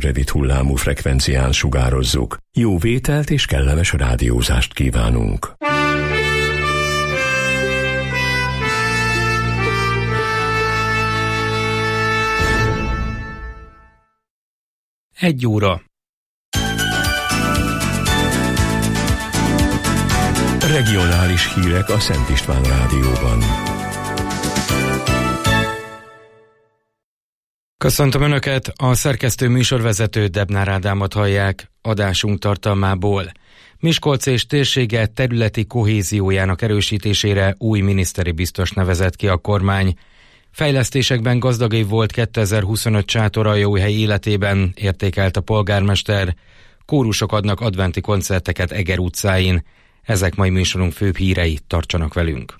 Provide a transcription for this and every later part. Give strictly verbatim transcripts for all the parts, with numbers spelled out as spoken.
rövid hullámú frekvencián sugározzuk. Jó vételt és kellemes rádiózást kívánunk. Egy óra. Regionális hírek a Szent István Rádióban. Köszöntöm Önöket, a szerkesztő műsorvezető Debnár Ádámot hallják. Adásunk tartalmából. Miskolc és térsége területi kohéziójának erősítésére új miniszteri biztos nevezett ki a kormány. Fejlesztésekben gazdag év volt kétezer-huszonöt Csátoraljóhely életében, értékelt a polgármester. Kórusok adnak adventi koncerteket Eger utcáin. Ezek mai műsorunk főbb hírei, tartsanak velünk.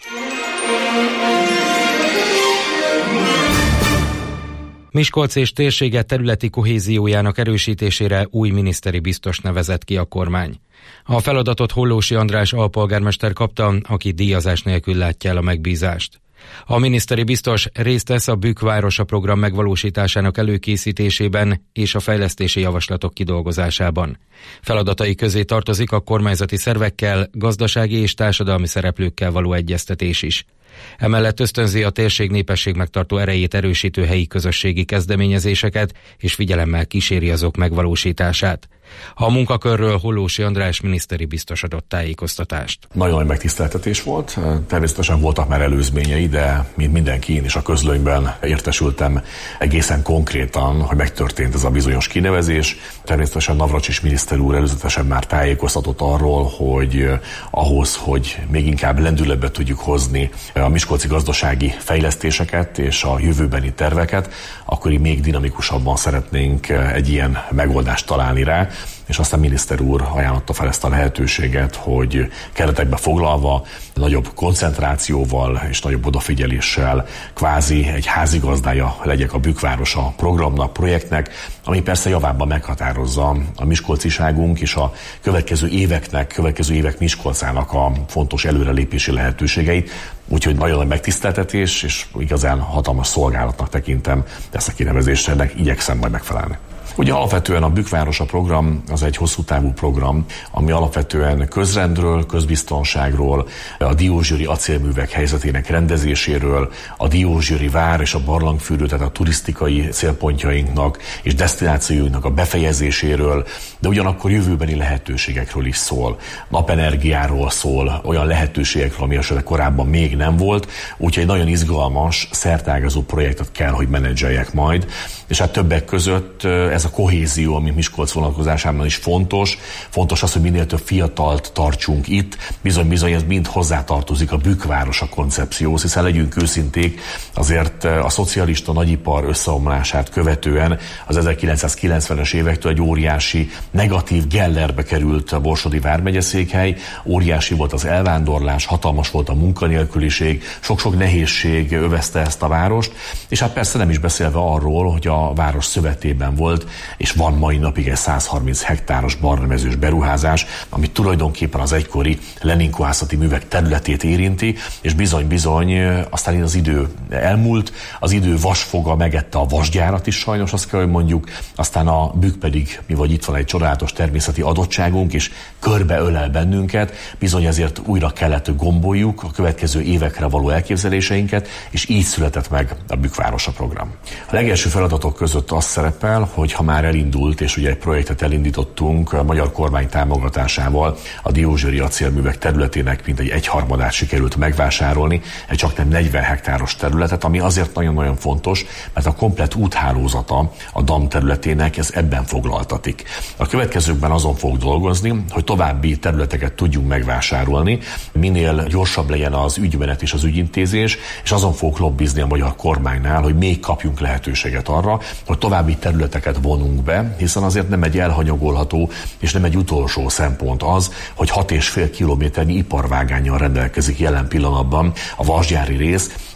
Miskolc és térsége területi kohéziójának erősítésére új miniszteri biztos nevezett ki a kormány. A feladatot Hollósy András alpolgármester kapta, aki díjazás nélkül látja el a megbízást. A miniszteri biztos részt vesz a Bükk városa program megvalósításának előkészítésében és a fejlesztési javaslatok kidolgozásában. Feladatai közé tartozik a kormányzati szervekkel, gazdasági és társadalmi szereplőkkel való egyeztetés is. Emellett ösztönzi a térség népesség megtartó erejét erősítő helyi közösségi kezdeményezéseket, és figyelemmel kíséri azok megvalósítását. A munkakörről Hollósy András miniszteri biztos adott tájékoztatást. Nagyon nagy megtiszteltetés volt, természetesen voltak már előzményei, de mint mindenki, én is a közlönyben értesültem egészen konkrétan, hogy megtörtént ez a bizonyos kinevezés. Természetesen Navracsics miniszter úr előzetesen már tájékoztatott arról, hogy ahhoz, hogy még inkább lendületbe tudjuk hozni a miskolci gazdasági fejlesztéseket és a jövőbeni terveket, akkor így még dinamikusabban szeretnénk egy ilyen megoldást találni rá, és aztán miniszter úr ajánlotta fel ezt a lehetőséget, hogy keretekbe foglalva, nagyobb koncentrációval és nagyobb odafigyeléssel kvázi egy házigazdája legyek a Bükk városa programnak, projektnek, ami persze javában meghatározza a miskolciságunk és a következő éveknek, következő évek Miskolcának a fontos előrelépési lehetőségeit. Úgyhogy nagyon nagy megtiszteltetés, és igazán hatalmas szolgálatnak tekintem ezt a kinevezést, ennek igyekszem majd megfelelni. Ugye alapvetően a Bükk városa program az egy hosszú távú program, ami alapvetően közrendről, közbiztonságról, a diósgyőri acélművek helyzetének rendezéséről, a diósgyőri vár és a barlangfürdő, tehát a turisztikai célpontjainknak és desztinációinknak a befejezéséről, de ugyanakkor jövőbeni lehetőségekről is szól. Napenergiáról szól, olyan lehetőségekről, ami esetleg korábban még nem volt, úgyhogy nagyon izgalmas, szerteágazó projektet kell, hogy menedzseljek majd, és hát többek között ez a kohézió, ami Miskolc vonatkozásában is fontos. Fontos az, hogy minél több fiatalt tartsunk itt. Bizony-bizony ez mind hozzátartozik a Bükk városa koncepcióhoz, hiszen legyünk őszinték, azért a szocialista nagyipar összeomlását követően az ezerkilencszázkilencvenes évektől egy óriási negatív gellerbe került a Borsodi vármegyeszékhely, óriási volt az elvándorlás, hatalmas volt a munkanélküliség, sok-sok nehézség övezte ezt a várost, és hát persze nem is beszélve arról, hogy a város szövetében volt, és van mai napig egy százharminc hektáros barnamezős beruházás, ami tulajdonképpen az egykori Lenin-kohászati művek területét érinti, és bizony-bizony aztán az idő elmúlt, az idő vasfoga megette a vasgyárat is sajnos, azt kell, hogy mondjuk, aztán a Bükk pedig, mi vagy itt van egy csodálatos természeti adottságunk, és körbeölel bennünket, bizony ezért újra kellett gomboljuk a következő évekre való elképzeléseinket, és így született meg a Bükk városa program. A legelső feladatok között az szerepel, hogy ha már elindult, és ugye egy projektet elindítottunk a magyar kormány támogatásával, a diósgyőri acélművek területének mintegy egyharmadát sikerült megvásárolni, egy csak nem negyven hektáros területet, ami azért nagyon-nagyon fontos, mert a komplett úthálózata a dam területének ez ebben foglaltatik. A következőkben azon fog dolgozni, hogy további területeket tudjunk megvásárolni, minél gyorsabb legyen az ügymenet és az ügyintézés, és azon fog lobbizni a magyar kormánynál, hogy még kapjunk lehetőséget arra, hogy további területeket vonunk be, hiszen azért nem egy elhanyagolható és nem egy utolsó szempont az, hogy hat és fél kilométernyi iparvágánnyal rendelkezik jelen pillanatban a vasgyári rész,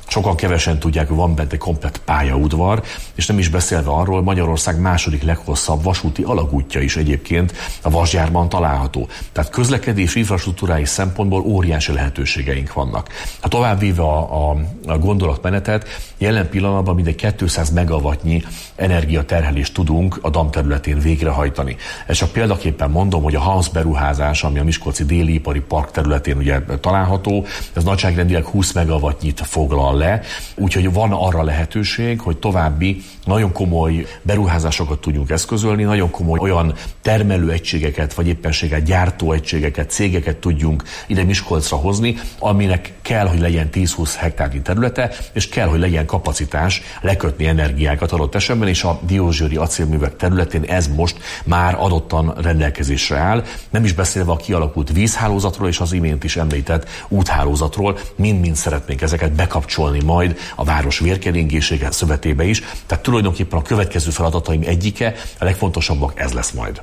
Sokan kevesen tudják, hogy van bent egy komplett pályaudvar, és nem is beszélve arról, Magyarország második leghosszabb vasúti alagútja is egyébként a Vasgyárban található. Tehát közlekedés infrastruktúrái szempontból óriási lehetőségeink vannak. Ha továbbvéve a, a, a gondolatmenetet, jelen pillanatban mindegy kétszáz megawattnyi energiaterhelést tudunk a dam területén végrehajtani. Ezt csak példaképpen mondom, hogy a Hans beruházás, ami a Miskolci Déli Ipari Park területén ugye található, ez nagyságrendileg húsz megawattnyit foglal le, úgyhogy van arra lehetőség, hogy további nagyon komoly beruházásokat tudjunk eszközölni, nagyon komoly olyan termelőegységeket, vagy éppenséggel gyártóegységeket, cégeket tudjunk ide Miskolcra hozni, aminek kell, hogy legyen tíz-húsz hektárnyi területe, és kell, hogy legyen kapacitás lekötni energiákat adott esetben, és a diózsőri acélművek területén ez most már adottan rendelkezésre áll, nem is beszélve a kialakult vízhálózatról és az imént is említett úthálózatról, mind-mind szeretnénk ezeket bekapcsolni majd a város vérkeringésége szövetébe is, tehát tulajdonképpen a következő feladataim egyike, a legfontosabbak ez lesz majd.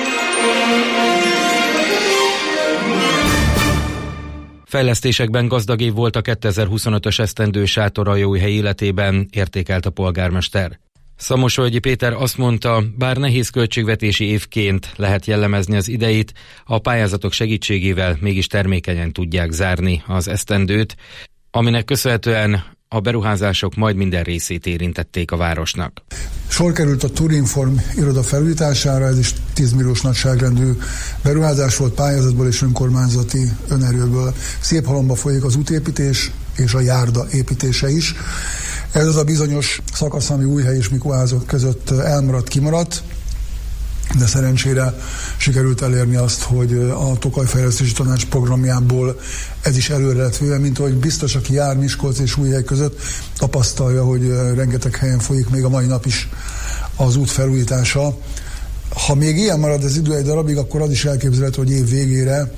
Fejlesztésekben gazdag év volt a kétezer-huszonötös esztendő Sátoraljóhely életében, értékelt a polgármester. Szamosolgyi Péter azt mondta, bár nehéz költségvetési évként lehet jellemezni az ideit, a pályázatok segítségével mégis termékenyen tudják zárni az esztendőt, aminek köszönhetően a beruházások majd minden részét érintették a városnak. Sor került a Turinform iroda felújítására, ez is tíz milliós nagyságrendű beruházás volt, pályázatból és önkormányzati önerőből. Széphalomba folyik az útépítés és a járda építése is. Ez az a bizonyos szakasz, ami Újhely és Mikuházak között elmaradt, kimaradt, de szerencsére sikerült elérni azt, hogy a Tokaj Fejlesztési Tanács programjából ez is előre lett véve, mint ahogy biztos, aki jár Miskolc és Újhely között, tapasztalja, hogy rengeteg helyen folyik még a mai nap is az út felújítása. Ha még ilyen marad az idő egy darabig, akkor az is elképzelhető, hogy év végére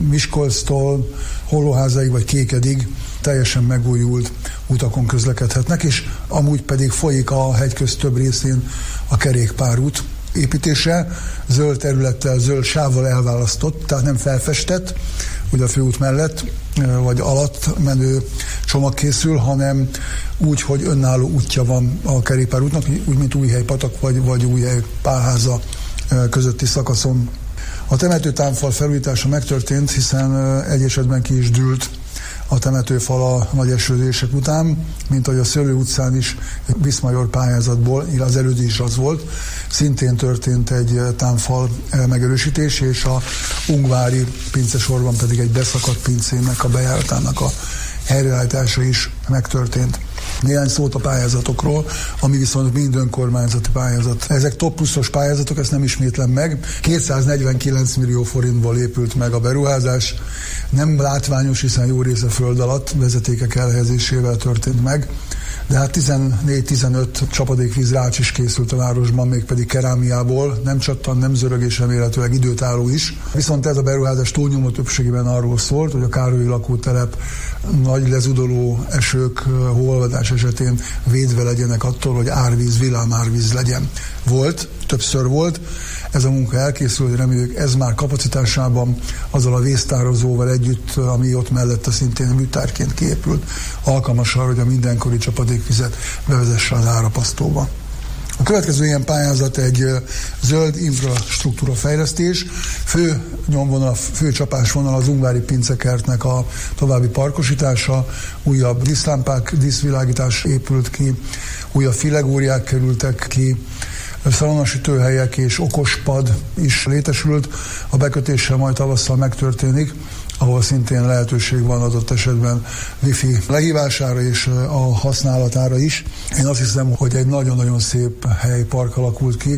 Miskolctól Hollóházáig vagy Kékedig teljesen megújult utakon közlekedhetnek, és amúgy pedig folyik a hegyköz több részén a kerékpárút építése, zöld területtel, zöld sávval elválasztott, tehát nem felfestett, ugye a főút mellett vagy alatt menő csomag készül, hanem úgy, hogy önálló útja van a kerékpárútnak, úgy, mint Újhely-patak vagy, vagy Újhely-Pálháza közötti szakaszon. A temetőtámfal felújítása megtörtént, hiszen egy esetben ki is dűlt a temetőfal a nagy esőzések után, mint ahogy a Szőlő utcán is Viszmajor pályázatból, illetve az elődő is az volt, szintén történt egy támfal megerősítés, és a Ungvári pincesorban pedig egy beszakadt pincének a bejáratának a helyreállítása is megtörtént. Néhány szót a pályázatokról, ami viszont mind önkormányzati pályázat. Ezek top pluszos pályázatok, ezt nem ismétlem meg. kétszáznegyvenkilenc millió forintból épült meg a beruházás. Nem látványos, hiszen jó része föld alatt vezetékek elhelyezésével történt meg. De hát tizennégy-tizenöt csapadékvíz rács is készült a városban, mégpedig kerámiából, nem csattan, nem zörög és remélhetőleg időtálló is. Viszont ez a beruházás túlnyomó többségében arról szólt, hogy a Károlyi lakótelep nagy lezudoló esők, hóolvadás esetén védve legyenek attól, hogy árvíz, villámárvíz legyen. Volt, többször volt, ez a munka elkészült, reméljük ez már kapacitásában azzal a vésztározóval együtt, ami ott mellette szintén műtárként kiépült, alkalmas arra, hogy a mindenkori csapadékvizet bevezesse az árapasztóba. A következő ilyen pályázat egy zöld infrastruktúra fejlesztés. Fő nyomvonal, fő csapásvonal az Ungvári pincekertnek a további parkosítása, újabb díszlámpák, díszvilágítás épült ki, újabb filegóriák kerültek ki, szalonnasütőhelyek és okospad is létesült, a bekötéssel majd tavasszal megtörténik, ahol szintén lehetőség van adott esetben wifi lehívására és a használatára is. Én azt hiszem, hogy egy nagyon-nagyon szép hely, park alakult ki.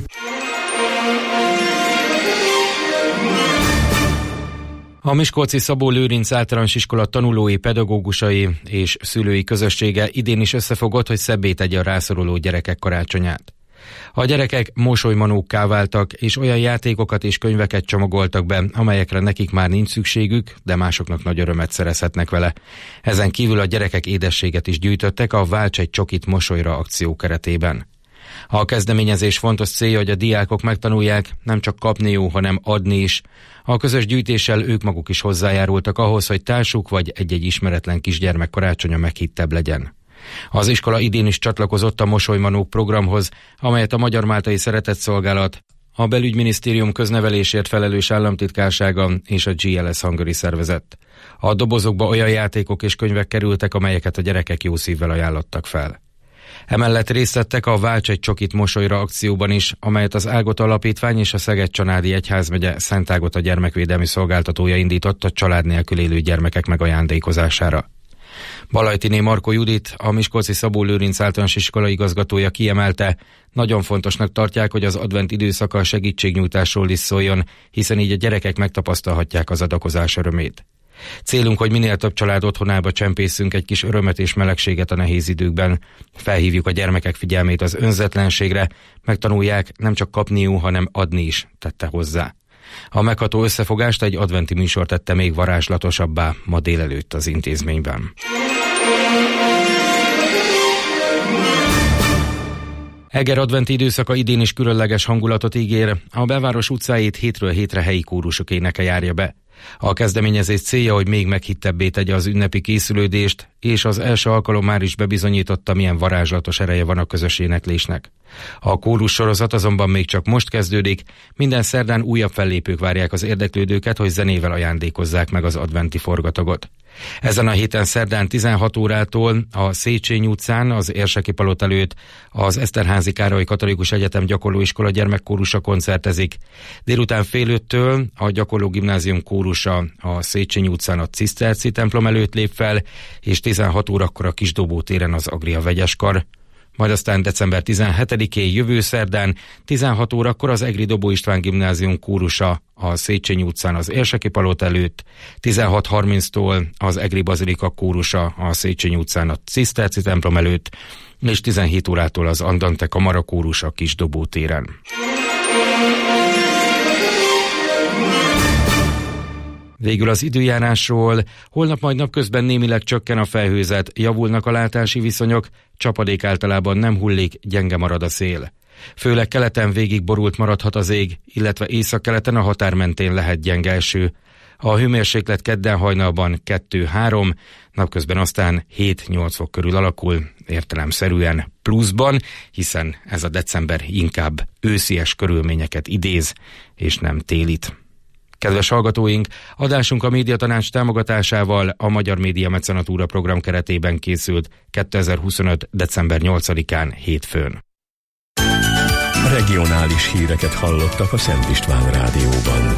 A Miskolci Szabó Lőrinc Általános Iskola tanulói, pedagógusai és szülői közössége idén is összefogott, hogy szebbé tegye a rászoruló gyerekek karácsonyát. A gyerekek mosolymanókká váltak, és olyan játékokat és könyveket csomagoltak be, amelyekre nekik már nincs szükségük, de másoknak nagy örömet szerezhetnek vele. Ezen kívül a gyerekek édességet is gyűjtöttek a Válts egy csokit mosolyra akció keretében. A kezdeményezés fontos célja, hogy a diákok megtanulják nem csak kapni jó, hanem adni is. A közös gyűjtéssel ők maguk is hozzájárultak ahhoz, hogy társuk vagy egy-egy ismeretlen kisgyermek karácsonya meghittebb legyen. Az iskola idén is csatlakozott a Mosolymanók programhoz, amelyet a Magyar Máltai Szeretetszolgálat, a Belügyminisztérium köznevelésért felelős államtitkársága és a gé el es Hungary szervezett. A dobozokba olyan játékok és könyvek kerültek, amelyeket a gyerekek jó szívvel ajánlottak fel. Emellett részt vettek a Válts egy csokit mosolyra akcióban is, amelyet az Ágota Alapítvány és a Szeged-Csanádi Egyházmegye Szent Ágota gyermekvédelmi szolgáltatója indított a család nélkül élő gyermekek megajándékozására. Balajtiné Markó Judit, a Miskolci Szabó Lőrinc általános iskola igazgatója kiemelte, nagyon fontosnak tartják, hogy az advent időszaka a segítségnyújtásról is szóljon, hiszen így a gyerekek megtapasztalhatják az adakozás örömét. Célunk, hogy minél több család otthonába csempészünk egy kis örömet és melegséget a nehéz időkben. Felhívjuk a gyermekek figyelmét az önzetlenségre, megtanulják nem csak kapni jó, hanem adni is, tette hozzá. A megható összefogást egy adventi műsor tette még varázslatosabbá ma délelőtt az intézményben. Eger adventi időszaka idén is különleges hangulatot ígér, a belváros utcáit hétről hétre helyi kórusok éneke járja be. A kezdeményezés célja, hogy még meghittebbé tegye az ünnepi készülődést, és az első alkalom már is bebizonyította, milyen varázslatos ereje van a közös éneklésnek. A kórus sorozat azonban még csak most kezdődik, minden szerdán újabb fellépők várják az érdeklődőket, hogy zenével ajándékozzák meg az adventi forgatagot. Ezen a héten szerdán tizenhat órától a Széchenyi utcán, az Érseki Palota előtt az Eszterházy Károly Katolikus Egyetem gyakorlóiskola gyermekkórusa koncertezik. Délután fél öttől a gyakorló gimnázium kórusa a Széchenyi utcán a Ciszterci templom előtt lép fel, és tizenhat órakor a Kisdobó téren az Agria Vegyeskar. Majd aztán december tizenhetedikén jövő szerdán tizenhat órakor az Egri Dobó István gimnázium kórusa a Széchenyi utcán az Érseki Palota előtt, tizenhat harminctól az Egri Bazilika kórusa a Széchenyi utcán a Ciszterci templom előtt, és tizenhét órától az Andante Kamara kórusa a Kisdobó téren. Végül az időjárásról. Holnap majd napközben némileg csökken a felhőzet, javulnak a látási viszonyok, csapadék általában nem hullik, gyenge marad a szél. Főleg keleten végig borult maradhat az ég, illetve északkeleten a határ mentén lehet gyenge eső. A hőmérséklet kedden hajnalban kettő-három, napközben aztán hét-nyolc fok körül alakul, értelemszerűen pluszban, hiszen ez a december inkább őszies körülményeket idéz, és nem télit. Kedves hallgatóink, adásunk a Médiatanács támogatásával a Magyar Média Mecenatúra program keretében készült kétezer-huszonöt. december nyolcadikán hétfőn. Regionális híreket hallottak a Szent István Rádióban.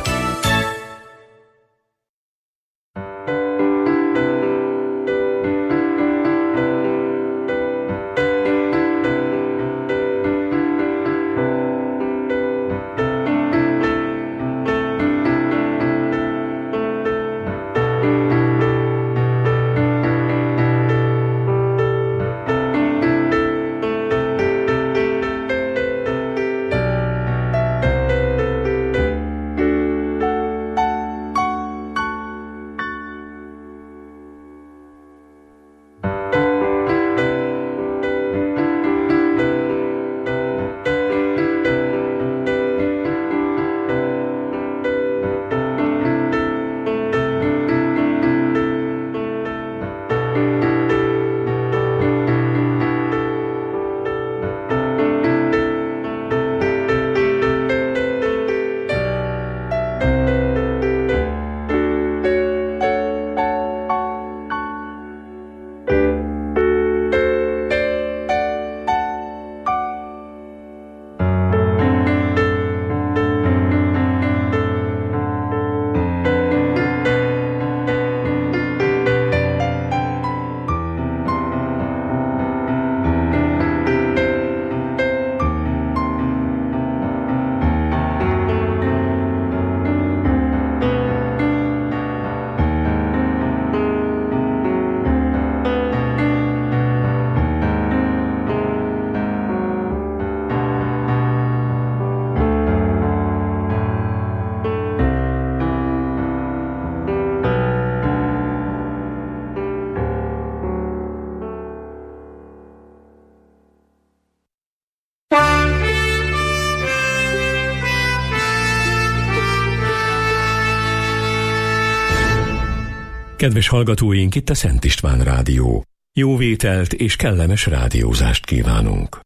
Kedves hallgatóink, itt a Szent István Rádió. Jó vételt és kellemes rádiózást kívánunk.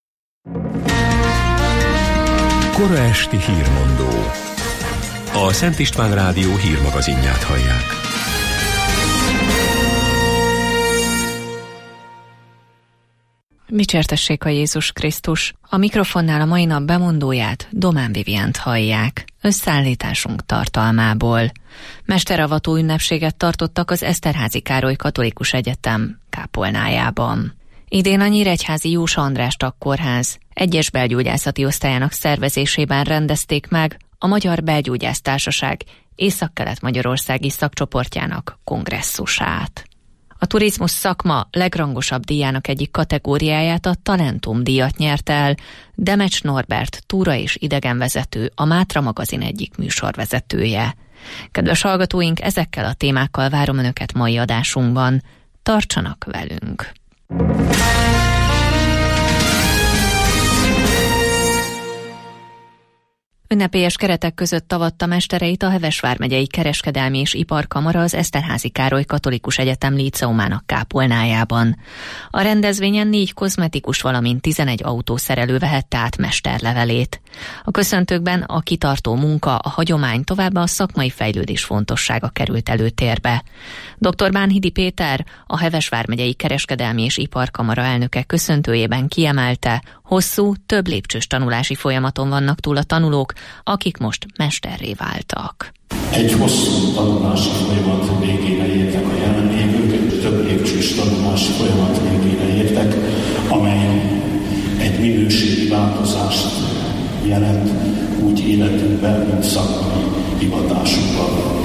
Kora esti hírmondó. A Szent István Rádió hírmagazinját hallják. Dicsértessék a Jézus Krisztus! A mikrofonnál a mai nap bemondóját, Domán Vivient hallják. Összeállításunk tartalmából. Mesteravató ünnepséget tartottak az Eszterházy Károly Katolikus Egyetem kápolnájában. Idén a Nyíregyházi Jósa András Tagkórház egyes belgyógyászati osztályának szervezésében rendezték meg a Magyar Belgyógyász Társaság Észak-Kelet-Magyarországi szakcsoportjának kongresszusát. A turizmus szakma legrangosabb díjának egyik kategóriáját, a Talentum díjat nyerte el Demecs Norbert túra és idegenvezető, a Mátra magazin egyik műsorvezetője. Kedves hallgatóink, ezekkel a témákkal várom Önöket mai adásunkban. Tartsanak velünk! Ünnepélyes keretek között avatta mestereit a Heves vármegyei Kereskedelmi és Iparkamara az Eszterházy Károly Katolikus Egyetem líceumának kápolnájában. A rendezvényen négy kozmetikus, valamint tizenegy autószerelő vehette át mesterlevelét. A köszöntőkben a kitartó munka, a hagyomány, továbbá a szakmai fejlődés fontossága került előtérbe. dr. Bánhidi Péter, a Heves vármegyei Kereskedelmi és Iparkamara elnöke köszöntőjében kiemelte, hosszú, több lépcsős tanulási folyamaton vannak túl a tanulók, akik most mesterré váltak. Egy hosszú tanulási folyamat végére értek a jelenlévők, egy több lépcsős tanulási folyamat végére értek, amely egy minőségi változást jelent úgy életünkben, mint szakmai hivatásunkban.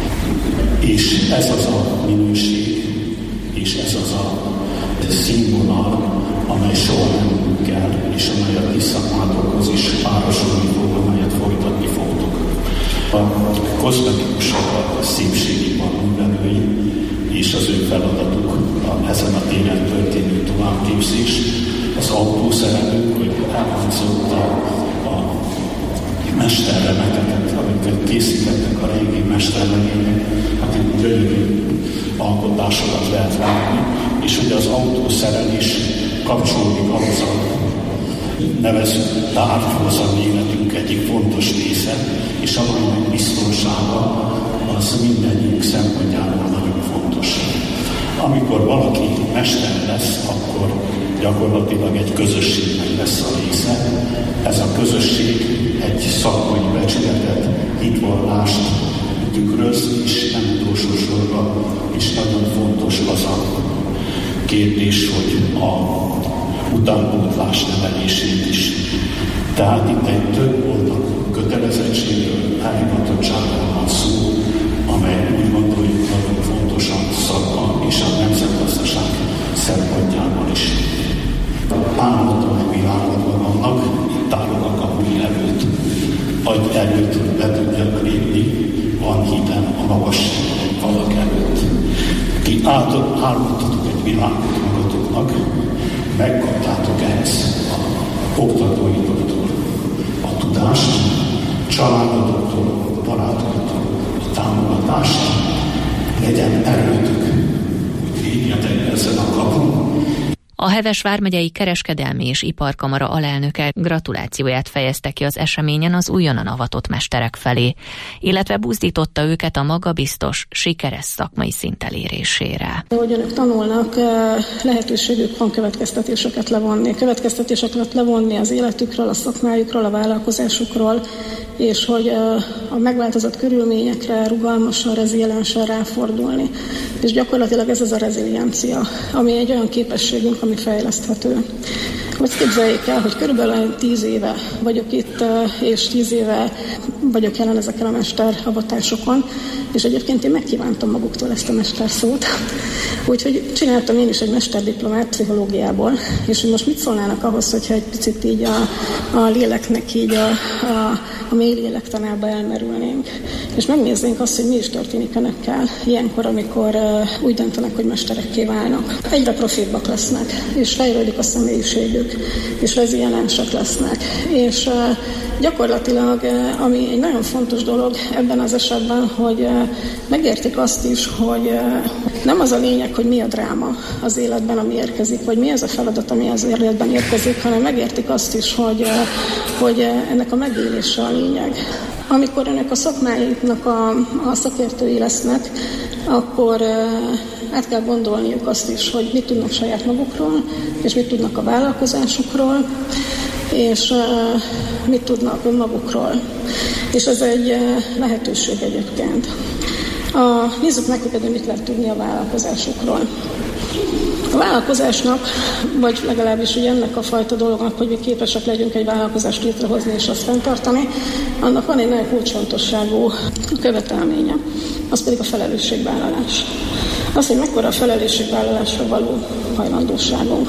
És ez az a minőség, és ez az a színvonal, amely soha nem múlik el, és amely a ti szakmátokhoz is párosulni fog, amelyet folytatni fogtok. A kozmetikusok a szépségipar művelői, és az ő feladatuk a, ezen a téren történő továbbképzés. Az autószerelők, hogy elhangzott a, a mesterremekeket, amiket készítettek a régi mesterlegények, hát itt gyönyörű alkotásokat lehet látni, és ugye az autószerelés kapcsolódik ahhoz a nevezett tárgyhoz, ami életünk egyik fontos része, és amelynek biztonsága az mindegyik szempontjából nagyon fontos. Amikor valaki mester lesz, akkor gyakorlatilag egy közösségnek lesz a része. Ez a közösség egy szakmai becsületet, hitvallást tükröz, és nem utolsó sorban, és nagyon fontos az a kérdés, hogy a utánpótlás nevelését is. Tehát itt egy több oldalú kötelezettségről, elhivatottságról van szó, amely úgy gondoljuk nagyon fontos a szakma és a nemzetgazdaság szempontjából is. Álmodom egy világban vannak, itt állok a kapuj előtt, agy előtt be tudjak lépni, van hitem a magas falak előtt. Ti álmodtatok egy világot magatoknak, megkaptátok ehhez a oktatóitoktól a tudást, családotoktól, barátoktól a támogatást, legyen erőtök, hogy védjetek ezen a kapun. A Heves vármegyei Kereskedelmi és Iparkamara alelnöke gratulációját fejezte ki az eseményen az újonnan avatott mesterek felé, illetve buzdította őket a magabiztos, sikeres szakmai szint elérésére. Ahogy önök tanulnak, lehetőségük van következtetéseket levonni. Következtetéseket levonni az életükről, a szakmájukról, a vállalkozásukról, és hogy a megváltozott körülményekre rugalmasan, reziliensen ráfordulni. És gyakorlatilag ez az a reziliencia, ami egy olyan képességünk, ami fejleszthető. Azt képzeljék el, hogy körülbelül tíz éve vagyok itt, és tíz éve vagyok jelen ezeken a mesteravatásokon, és egyébként én megkívántam maguktól ezt a mesterszót. Úgyhogy csináltam én is egy mesterdiplomát pszichológiából, és hogy most mit szólnának ahhoz, hogyha egy picit így a, a léleknek így a, a a mély lélektanába elmerülnénk, és megnéznénk azt, hogy mi is történik önökkel ilyenkor, amikor uh, úgy döntenek, hogy mesterekké válnak. Egyre profibbak lesznek, és fejlődik a személyiségük, és reziliensek lesznek. És uh, gyakorlatilag, uh, ami egy nagyon fontos dolog ebben az esetben, hogy uh, megértik azt is, hogy uh, nem az a lényeg, hogy mi a dráma az életben, ami érkezik, vagy mi az a feladat, ami az életben érkezik, hanem megértik azt is, hogy, uh, hogy uh, ennek a megélése a lényeg. Amikor önök a szakmáiknak a, a szakértői lesznek, akkor uh, át kell gondolniuk azt is, hogy mit tudnak saját magukról, és mit tudnak a vállalkozásukról, és uh, mit tudnak önmagukról. És ez egy uh, lehetőség egyébként. A, nézzük meg, hogy mit lehet tudni a vállalkozásukról. A vállalkozásnak, vagy legalábbis ugye ennek a fajta dolognak, hogy mi képesek legyünk egy vállalkozást létrehozni és azt fenntartani, annak van egy nagyon kulcsfontosságú követelménye, az pedig a felelősségvállalás. Az, hogy mekkora a felelősségvállalásra való hajlandóságunk.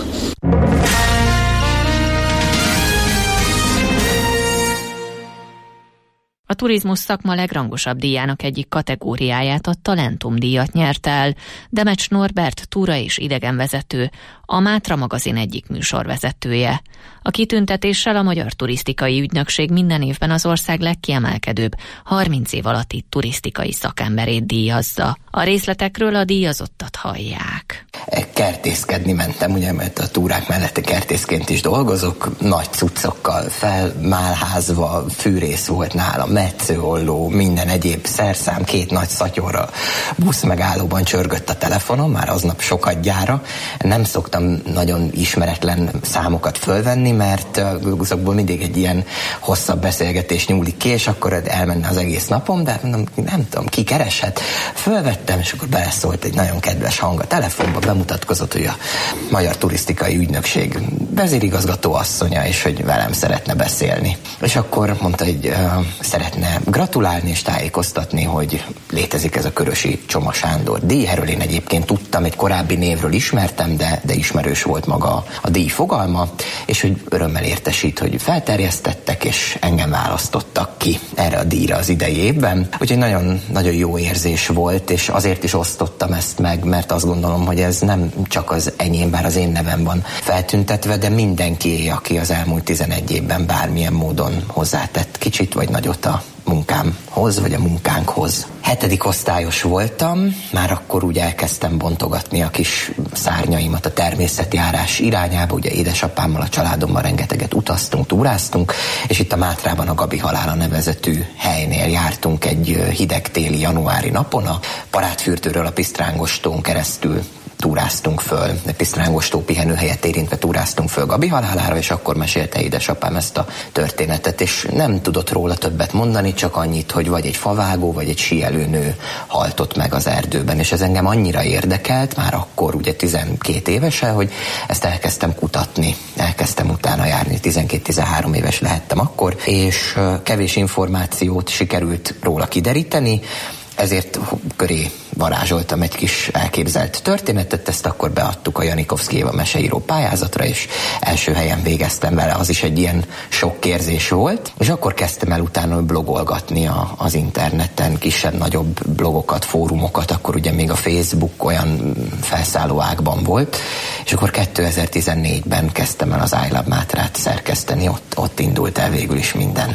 A turizmus szakma legrangosabb díjának egyik kategóriáját, a Talentum díjat nyerte el Demecs Norbert túra- és idegenvezető, a Mátra magazin egyik műsorvezetője. A kitüntetéssel a Magyar Turisztikai Ügynökség minden évben az ország legkiemelkedőbb harminc év alatti turisztikai szakemberét díjazza. A részletekről a díjazottat hallják. Kertészkedni mentem, ugye, mert a túrák mellett kertészként is dolgozok, nagy cuccokkal felmálházva, fűrész volt nálam, metszőolló, minden egyéb szerszám, két nagy szatyorra buszmegállóban csörgött a telefonom, már aznap sokat gyára. Nem szoktam nagyon ismeretlen számokat fölvenni, mert azokból mindig egy ilyen hosszabb beszélgetés nyúlik ki, és akkor elmenne az egész napom, de nem, nem tudom, ki kereshet. Fölvettem, és akkor beleszólt egy nagyon kedves hang a telefonba, bemutatkozott, hogy a Magyar Turisztikai Ügynökség vezérigazgató asszonya, és hogy velem szeretne beszélni. És akkor mondta, hogy uh, szeretne gratulálni és tájékoztatni, hogy létezik ez a Körösi Csoma Sándor díj. Erről én egyébként tudtam, egy korábbi névről ismertem, de, de ismerős volt maga a díj fogalma, és hogy örömmel értesít, hogy felterjesztettek, és engem választottak ki erre a díjra az idei évben. Úgyhogy nagyon, nagyon jó érzés volt, és azért is osztottam ezt meg, mert azt gondolom, hogy ez nem csak az enyém, bár az én nevem van feltüntetve, de mindenki, aki az elmúlt tizenegy évben bármilyen módon hozzátett kicsit vagy nagyot a munkámhoz, vagy a munkánkhoz. Hetedik osztályos voltam, már akkor úgy elkezdtem bontogatni a kis szárnyaimat a természetjárás irányába, ugye édesapámmal, a családommal rengeteget utaztunk, túráztunk, és itt a Mátrában a Gabi Halála nevezetű helynél jártunk egy hideg téli januári napon, a Parádfürdőről a Pisztrángostón keresztül túráztunk föl, a Pisztrángostó pihenőhelyet érintve túráztunk föl Gabi halálára, és akkor mesélte édesapám ezt a történetet, és nem tudott róla többet mondani, csak annyit, hogy vagy egy favágó, vagy egy síelőnő haltott meg az erdőben, és ez engem annyira érdekelt, már akkor ugye tizenkét évesen, hogy ezt elkezdtem kutatni, elkezdtem utána járni, tizenkét-tizenhárom éves lehettem akkor, és kevés információt sikerült róla kideríteni, ezért köré varázsoltam egy kis elképzelt történetet, ezt akkor beadtuk a Janikovszky Éva meseíró pályázatra, és első helyen végeztem vele, az is egy ilyen sok érzés volt, és akkor kezdtem el utána blogolgatni a, az interneten, kisebb-nagyobb blogokat, fórumokat, akkor ugye még a Facebook olyan felszálló ágban volt, és akkor kétezer-tizennégyben kezdtem el az I Love Mátrát szerkeszteni, ott, ott indult el végül is minden.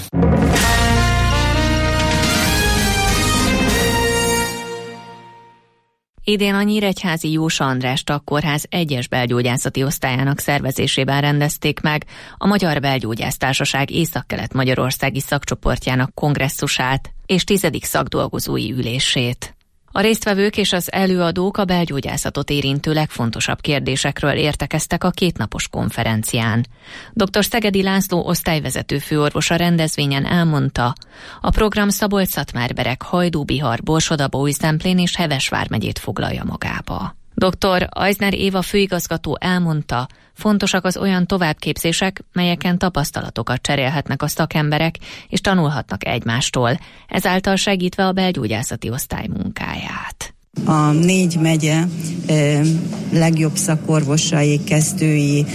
Idén a Nyíregyházi Jósa András Tagkórház egyes belgyógyászati osztályának szervezésében rendezték meg a Magyar Belgyógyásztársaság Északkelet-Magyarországi szakcsoportjának kongresszusát és tizedik szakdolgozói ülését. A résztvevők és az előadók a belgyógyászatot érintő legfontosabb kérdésekről értekeztek a kétnapos konferencián. dr. Szegedi László osztályvezető főorvos a rendezvényen elmondta, a program Szabolcs-Szatmár-Bereg, Hajdú-Bihar, Borsod-Abaúj-Zemplén és Heves vármegyét foglalja magába. dr. Eisner Éva főigazgató elmondta, fontosak az olyan továbbképzések, melyeken tapasztalatokat cserélhetnek a szakemberek és tanulhatnak egymástól, ezáltal segítve a belgyógyászati osztály munkáját. A négy megye eh, legjobb szakorvosai, kezdői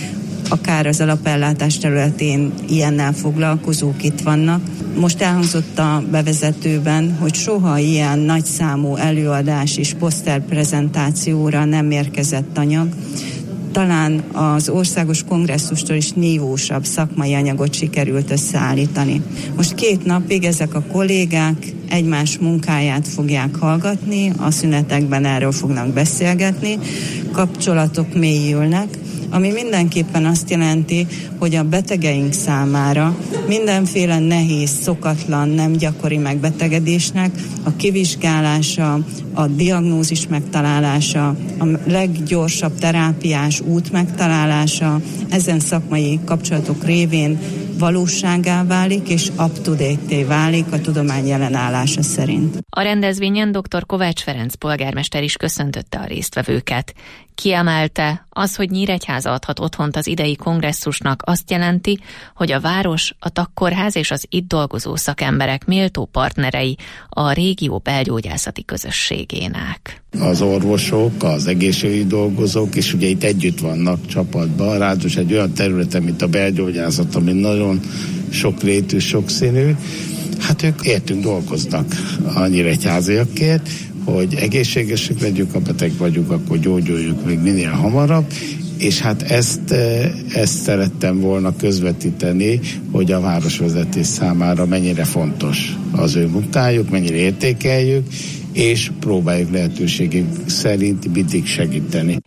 akár az alapellátás területén ilyennel foglalkozók itt vannak. Most elhangzott a bevezetőben, hogy soha ilyen nagyszámú előadás és poszterprezentációra nem érkezett anyag. Talán az országos kongresszustól is nívósabb szakmai anyagot sikerült összeállítani. Most két napig ezek a kollégák egymás munkáját fogják hallgatni, a szünetekben erről fognak beszélgetni, kapcsolatok mélyülnek, ami mindenképpen azt jelenti, hogy a betegeink számára mindenféle nehéz, szokatlan, nem gyakori megbetegedésnek a kivizsgálása, a diagnózis megtalálása, a leggyorsabb terápiás út megtalálása ezen szakmai kapcsolatok révén valóságá válik, és up-to-date-té válik a tudomány jelenállása szerint. A rendezvényen dr. Kovács Ferenc polgármester is köszöntötte a résztvevőket. Kiemelte, az, hogy Nyíregyháza adhat otthont az idei kongresszusnak, azt jelenti, hogy a város, a tagkórház és az itt dolgozó szakemberek méltó partnerei a régió belgyógyászati közösségének. Az orvosok, az egészségügyi dolgozók, és ugye itt együtt vannak csapatban, ráadásul egy olyan területen, mint a belgyógyászat, ami nagyon sokrétű, sokszínű, hát ők értünk dolgoznak a nyíregyháziakért, hogy egészségesek legyünk, ha beteg vagyunk, akkor gyógyuljuk még minél hamarabb, és hát ezt, ezt szerettem volna közvetíteni, hogy a városvezetés számára mennyire fontos az ő munkájuk, mennyire értékeljük, és próbáljuk lehetőségünk szerint mindig segíteni.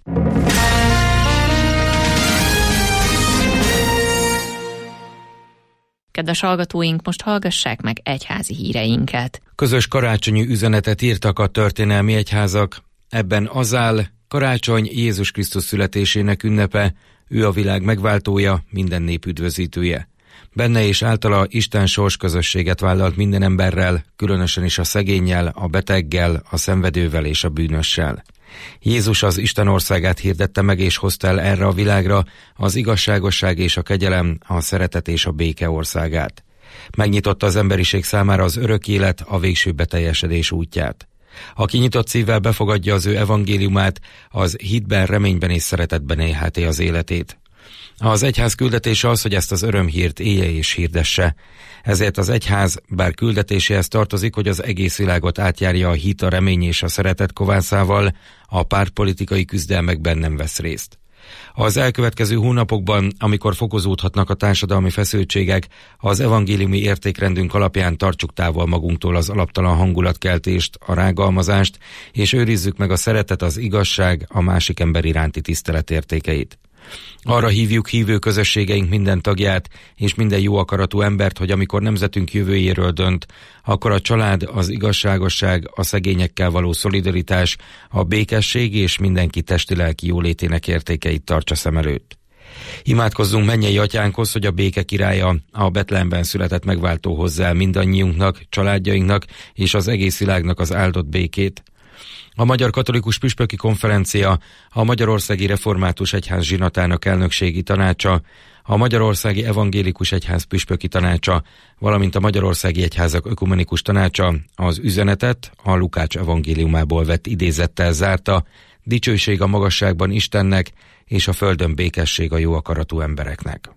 Kedves hallgatóink, most hallgassák meg egyházi híreinket. Közös karácsonyi üzenetet írtak a történelmi egyházak. Ebben az áll: karácsony Jézus Krisztus születésének ünnepe, ő a világ megváltója, minden nép üdvözítője. Benne és általa Isten sors közösséget vállalt minden emberrel, különösen is a szegénnyel, a beteggel, a szenvedővel és a bűnössel. Jézus az Isten országát hirdette meg és hozta el erre a világra, az igazságosság és a kegyelem, a szeretet és a béke országát. Megnyitotta az emberiség számára az örök élet, a végső beteljesedés útját. Aki nyitott szívvel befogadja az ő evangéliumát, az hitben, reményben és szeretetben élheti az életét. Az egyház küldetése az, hogy ezt az örömhírt élje és hirdesse. Ezért az egyház, bár küldetéséhez tartozik, hogy az egész világot átjárja a hit, a remény és a szeretet kovászával, a pártpolitikai küzdelmekben nem vesz részt. Az elkövetkező hónapokban, amikor fokozódhatnak a társadalmi feszültségek, az evangéliumi értékrendünk alapján tartsuk távol magunktól az alaptalan hangulatkeltést, a rágalmazást, és őrizzük meg a szeretet, az igazság, a másik ember iránti tisztelet értékeit. Arra hívjuk hívő közösségeink minden tagját és minden jó akaratú embert, hogy amikor nemzetünk jövőjéről dönt, akkor a család, az igazságosság, a szegényekkel való szolidaritás, a békesség és mindenki testi-lelki jólétének értékeit tartsa szem előtt. Imádkozzunk mennyei atyánkhoz, hogy a béke királya, a Betlehemben született megváltó hozzá el mindannyiunknak, családjainknak és az egész világnak az áldott békét. A Magyar Katolikus Püspöki Konferencia, a Magyarországi Református Egyház zsinatának elnökségi tanácsa, a Magyarországi Evangélikus Egyház Püspöki Tanácsa, valamint a Magyarországi Egyházak Ökumenikus Tanácsa az üzenetet a Lukács evangéliumából vett idézettel zárta: dicsőség a magasságban Istennek, és a földön békesség a jó akaratú embereknek.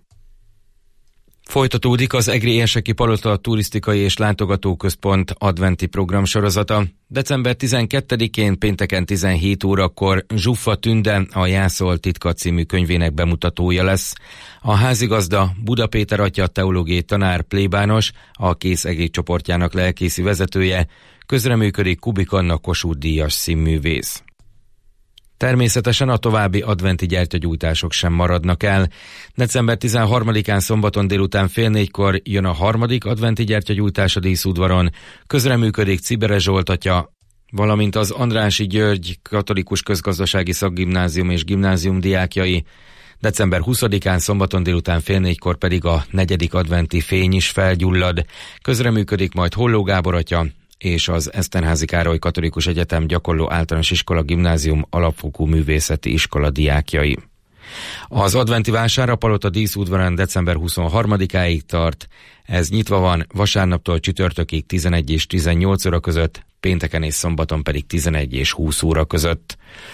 Folytatódik az Egri Érseki Palota turisztikai és látogatóközpont adventi programsorozata. december tizenkettedikén pénteken tizenhét órakor Zsuffa Tünde, a Jászol titka című könyvének bemutatója lesz. A házigazda Buda Péter atya teológiai tanár plébános, a Kész Egri csoportjának lelkészi vezetője, közreműködik Kubik Anna Kossuth díjas színművész. Természetesen a további adventi gyertyagyújtások sem maradnak el. december tizenharmadikán szombaton délután fél négykor jön a harmadik adventi gyertyagyújtás a díszudvaron, közreműködik Cibere Zsolt atya, valamint az Andrássy György Katolikus Közgazdasági Szakgimnázium és gimnázium diákjai. december huszadikán szombaton délután fél négykor pedig a negyedik adventi fény is felgyullad, közreműködik majd Holló Gábor atya és az Eszterházy Károly Katolikus Egyetem Gyakorló Általános Iskola Gimnázium Alapfokú Művészeti Iskola diákjai. Az adventi vásár a Palota díszudvarán december huszonharmadikáig tart. Ez nyitva van vasárnaptól csütörtökig tizenegy és tizennyolc óra között, pénteken és szombaton pedig tizenegy és húsz óra között.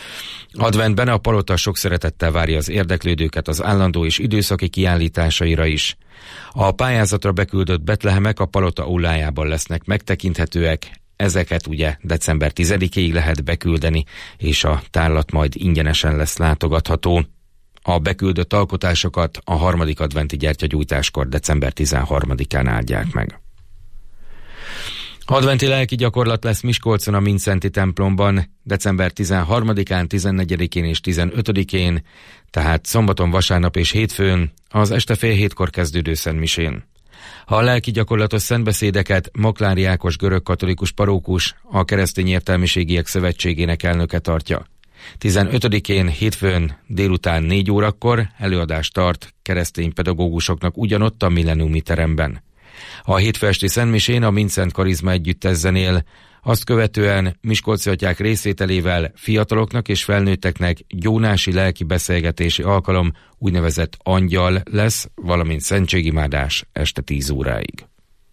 Adventben a palota sok szeretettel várja az érdeklődőket az állandó és időszaki kiállításaira is. A pályázatra beküldött betlehemek a palota aulájában lesznek megtekinthetőek, ezeket ugye december tizedikéig lehet beküldeni, és a tárlat majd ingyenesen lesz látogatható. A beküldött alkotásokat a harmadik adventi gyertyagyújtáskor december tizenharmadikán áldják meg. Adventi lelki gyakorlat lesz Miskolcon a Mindszenty templomban december tizenharmadikán, tizennegyedikén és tizenötödikén, tehát szombaton, vasárnap és hétfőn, az este fél hétkor kezdődő szentmisén. A lelki gyakorlatos szentbeszédeket Maklári Ákos görögkatolikus parókus, a Keresztény Értelmiségiek Szövetségének elnöke tartja. tizenötödikén hétfőn délután négy órakor előadást tart keresztény pedagógusoknak ugyanott a Millenniumi teremben. A hétfő esti szentmisén a Mindszent Karizma együttes zenél, azt követően miskolci atyák részvételével fiataloknak és felnőtteknek gyónási lelki beszélgetési alkalom, úgynevezett angyal lesz, valamint szentségimádás este tíz óráig.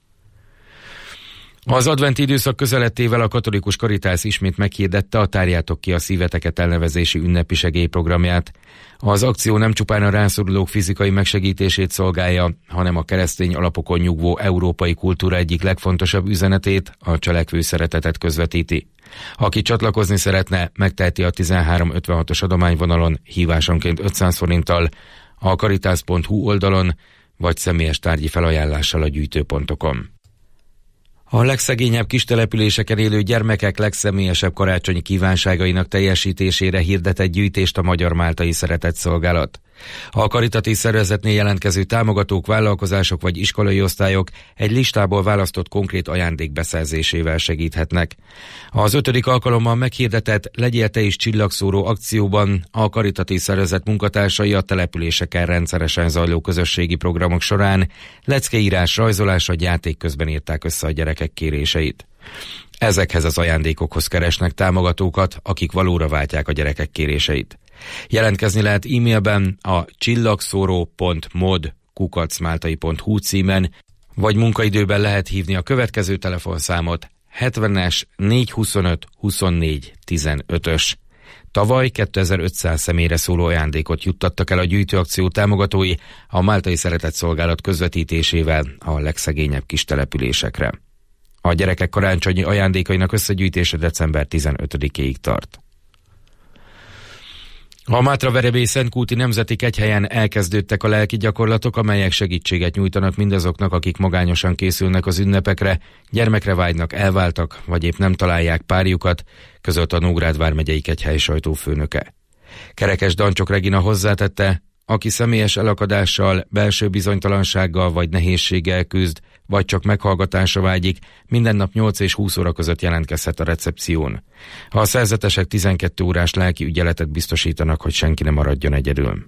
Az adventi időszak közelettével a katolikus Karitász ismét meghirdette a Tárjátok ki a szíveteket elnevezési ünnepi segélyprogramját. Az akció nem csupán a rászorulók fizikai megsegítését szolgálja, hanem a keresztény alapokon nyugvó európai kultúra egyik legfontosabb üzenetét, a cselekvő szeretetet közvetíti. Aki csatlakozni szeretne, megteheti a tizenhárom ötvenhatos adományvonalon hívásonként ötszáz forinttal, a karitász pont hu oldalon, vagy személyes tárgyi felajánlással a gyűjtőpontokon. A legszegényebb kistelepüléseken élő gyermekek legszemélyesebb karácsonyi kívánságainak teljesítésére hirdetett gyűjtést a Magyar Máltai Szeretetszolgálat. A karitatív szervezetnél jelentkező támogatók, vállalkozások vagy iskolai osztályok egy listából választott konkrét ajándék beszerzésével segíthetnek. Az ötödik alkalommal meghirdetett Legyél te is csillagszóró akcióban a karitatív szervezet munkatársai a településeken rendszeresen zajló közösségi programok során leckeírás, rajzolás vagy játék közben írták össze a gyerekek kéréseit. Ezekhez az ajándékokhoz keresnek támogatókat, akik valóra váltják a gyerekek kéréseit. Jelentkezni lehet e-mailben a csillagszóró pont mod kukac máltai pont hu címen, vagy munkaidőben lehet hívni a következő telefonszámot hetvenes négyszázhuszonöt huszonnégy tizenötös. Tavaly kétezer-ötszáz személyre szóló ajándékot juttattak el a gyűjtőakció támogatói a Máltai Szeretetszolgálat közvetítésével a legszegényebb kistelepülésekre. A gyerekek karácsonyi ajándékainak összegyűjtése december tizenötödikéig tart. A Mátraverebély Szentkúti Nemzeti Kegyhelyen elkezdődtek a lelki gyakorlatok, amelyek segítséget nyújtanak mindazoknak, akik magányosan készülnek az ünnepekre, gyermekre vágynak, elváltak, vagy épp nem találják párjukat, közölt a Nógrád vármegyei kegyhely sajtófőnöke. Kerekes Dancsok Regina hozzátette, aki személyes elakadással, belső bizonytalansággal vagy nehézséggel küzd, vagy csak meghallgatásra vágyik, minden nap nyolc és húsz óra között jelentkezhet a recepción. A szerzetesek tizenkét órás lelki ügyeletet biztosítanak, hogy senki ne maradjon egyedül.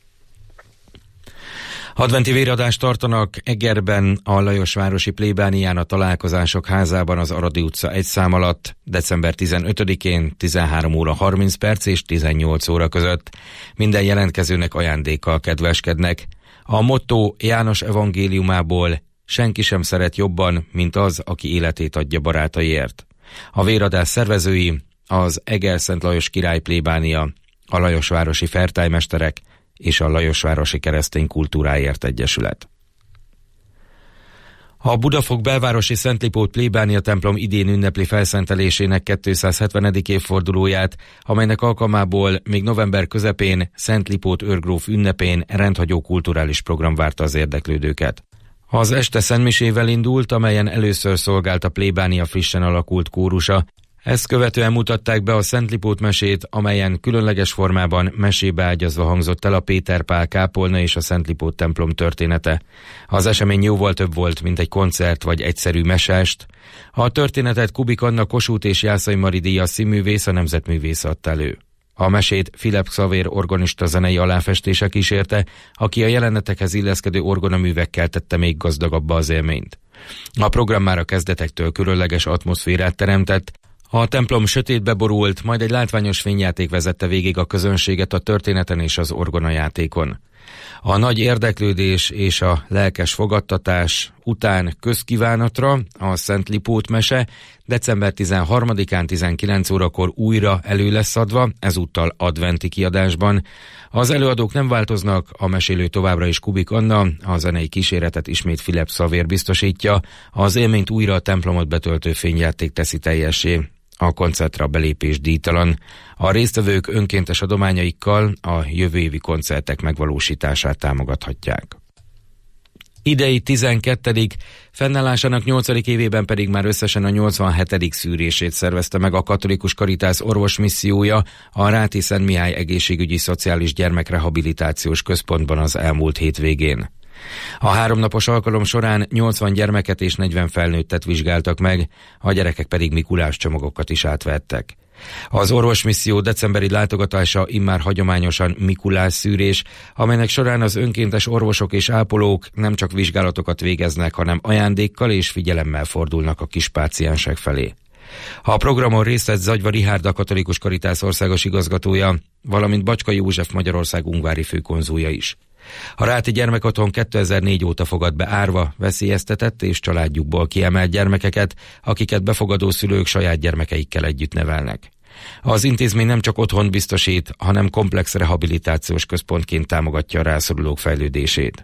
Adventi véradást tartanak Egerben, a Lajosvárosi plébánián a Találkozások házában az Aradi utca egy szám alatt december tizenötödikén tizenhárom óra harminc perc és tizennyolc óra között. Minden jelentkezőnek ajándékkal kedveskednek. A motto János evangéliumából: senki sem szeret jobban, mint az, aki életét adja barátaiért. A véradás szervezői az Eger-Szent Lajos király plébánia, a Lajosvárosi fertálymesterek és a Lajosvárosi Keresztény Kultúráért Egyesület. A Budafok belvárosi Szent Lipót plébánia templom idén ünnepli felszentelésének kétszázhetvenedik évfordulóját, amelynek alkalmából még november közepén Szent Lipót őrgróf ünnepén rendhagyó kulturális program várta az érdeklődőket. Az este szentmisével indult, amelyen először szolgált a plébánia frissen alakult kórusa. Ezt követően mutatták be a Szent Lipót mesét, amelyen különleges formában mesébe ágyazva hangzott el a Péter Pál kápolna és a Szent Lipót templom története. Az esemény jóval több volt, mint egy koncert vagy egyszerű mesest. A történetet Kubik Anna Kossuth és Jászai Mari díjas színművész, a nemzetművész adta elő. A mesét Philip Xavér organista zenei aláfestése kísérte, aki a jelenetekhez illeszkedő orgonaművekkel tette még gazdagabbá az élményt. A program már a kezdetektől különleges atmoszférát teremtett. A templom sötétbe borult, majd egy látványos fényjáték vezette végig a közönséget a történeten és az orgonajátékon. A nagy érdeklődés és a lelkes fogadtatás után közkívánatra a Szent Lipót mese december tizenharmadikán tizenkilenc órakor újra elő lesz adva, ezúttal adventi kiadásban. Az előadók nem változnak, a mesélő továbbra is Kubik Anna, a zenei kíséretet ismét Philip Szavér biztosítja, az élményt újra a templomot betöltő fényjáték teszi teljessé. A koncertre a belépés díjtalan. A résztvevők önkéntes adományaikkal a jövő évi koncertek megvalósítását támogathatják. Idei tizenkettedik fennállásának nyolcadik évében pedig már összesen a nyolcvanhetedik szűrését szervezte meg a Katolikus Karitász orvosmissziója a Ráti Szent Mihály Egészségügyi Szociális Gyermekrehabilitációs Központban az elmúlt hétvégén. A háromnapos alkalom során nyolcvan gyermeket és negyven felnőttet vizsgáltak meg, a gyerekek pedig Mikulás csomagokat is átvettek. Az orvosmisszió decemberi látogatása immár hagyományosan Mikulás szűrés, amelynek során az önkéntes orvosok és ápolók nem csak vizsgálatokat végeznek, hanem ajándékkal és figyelemmel fordulnak a kis páciensek felé. A programon részt vett Zagyva Richárd, a Katolikus Karitász országos igazgatója, valamint Bacska József Magyarország ungvári főkonzulja is. A Ráti Gyermekotthon kétezer-négy óta fogad be árva, veszélyeztetett és családjukból kiemelt gyermekeket, akiket befogadó szülők saját gyermekeikkel együtt nevelnek. Az intézmény nem csak otthont biztosít, hanem komplex rehabilitációs központként támogatja a rászorulók fejlődését.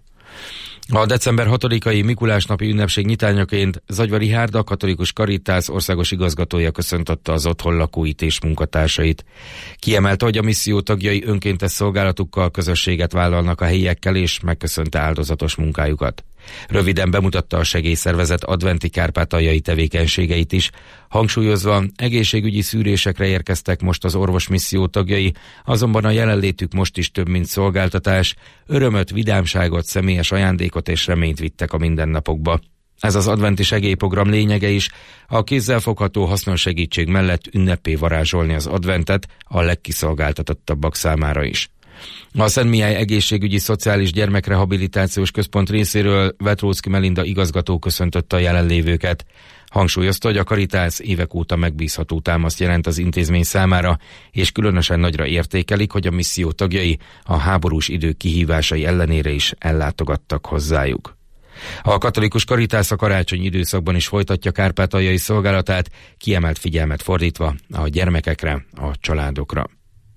A december hatodikai Mikulás napi ünnepség nyitányaként Zagyva Richárd, a Katolikus Karitász országos igazgatója köszöntötte az otthon lakóit és munkatársait. Kiemelte, hogy a misszió tagjai önkéntes szolgálatukkal közösséget vállalnak a helyiekkel, és megköszönte áldozatos munkájukat. Röviden bemutatta a segélyszervezet adventi kárpátaljai tevékenységeit is, hangsúlyozva, egészségügyi szűrésekre érkeztek most az orvosmisszió tagjai, azonban a jelenlétük most is több, mint szolgáltatás, örömöt, vidámságot, személyes ajándékot és reményt vittek a mindennapokba. Ez az adventi segélyprogram lényege is, a kézzelfogható hasznos segítség mellett ünnepé varázsolni az adventet a legkiszolgáltatottabbak számára is. A Szent Mihály Egészségügyi Szociális Gyermekrehabilitációs Központ részéről Vetróczki Melinda igazgató köszöntötte a jelenlévőket. Hangsúlyozta, hogy a Karitász évek óta megbízható támaszt jelent az intézmény számára, és különösen nagyra értékelik, hogy a misszió tagjai a háborús idők kihívásai ellenére is ellátogattak hozzájuk. A Katolikus Karitász a karácsonyi időszakban is folytatja kárpátaljai szolgálatát, kiemelt figyelmet fordítva a gyermekekre, a családokra.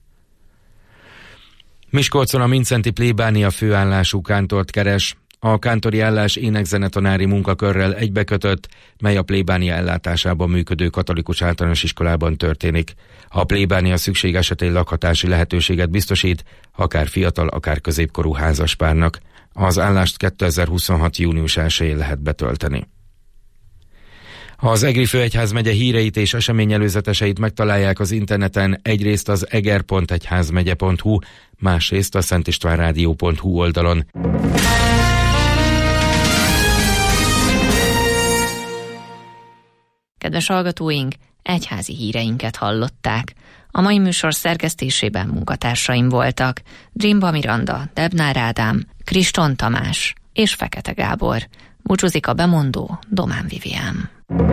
Miskolcon a Mindszenty plébánia főállású kántort keres. A kántori állás énekzenetanári munkakörrel egybekötött, mely a plébánia ellátásában működő katolikus általános iskolában történik. A plébánia szükség esetén lakhatási lehetőséget biztosít, akár fiatal, akár középkorú házaspárnak. Az állást kétezer-huszonhat június elsején lehet betölteni. Az Egri főegyházmegye híreit és eseményelőzeteseit megtalálják az interneten, egyrészt az eger pont egyházmegye pont hu, másrészt a szentistvánrádió pont hu oldalon. Kedves hallgatóink, egyházi híreinket hallották. A mai műsor szerkesztésében munkatársaim voltak Drimba Miranda, Debnár Ádám, Kriston Tamás és Fekete Gábor. Búcsúzik a bemondó, Domán Vivián.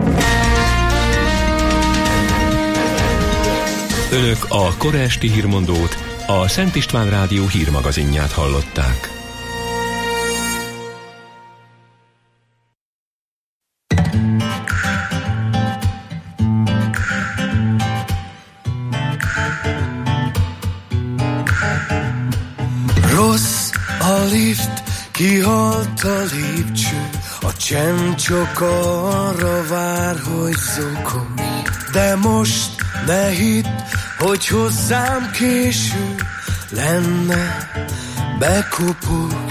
Önök a kora esti hírmondót, a Szent István Rádió hírmagazinját hallották. Rossz a lift, kihalt a lépcső, a csend csak arra vár, hogy zokogj. De most ne hidd, hogy hozzám késő lenne, bekopogj.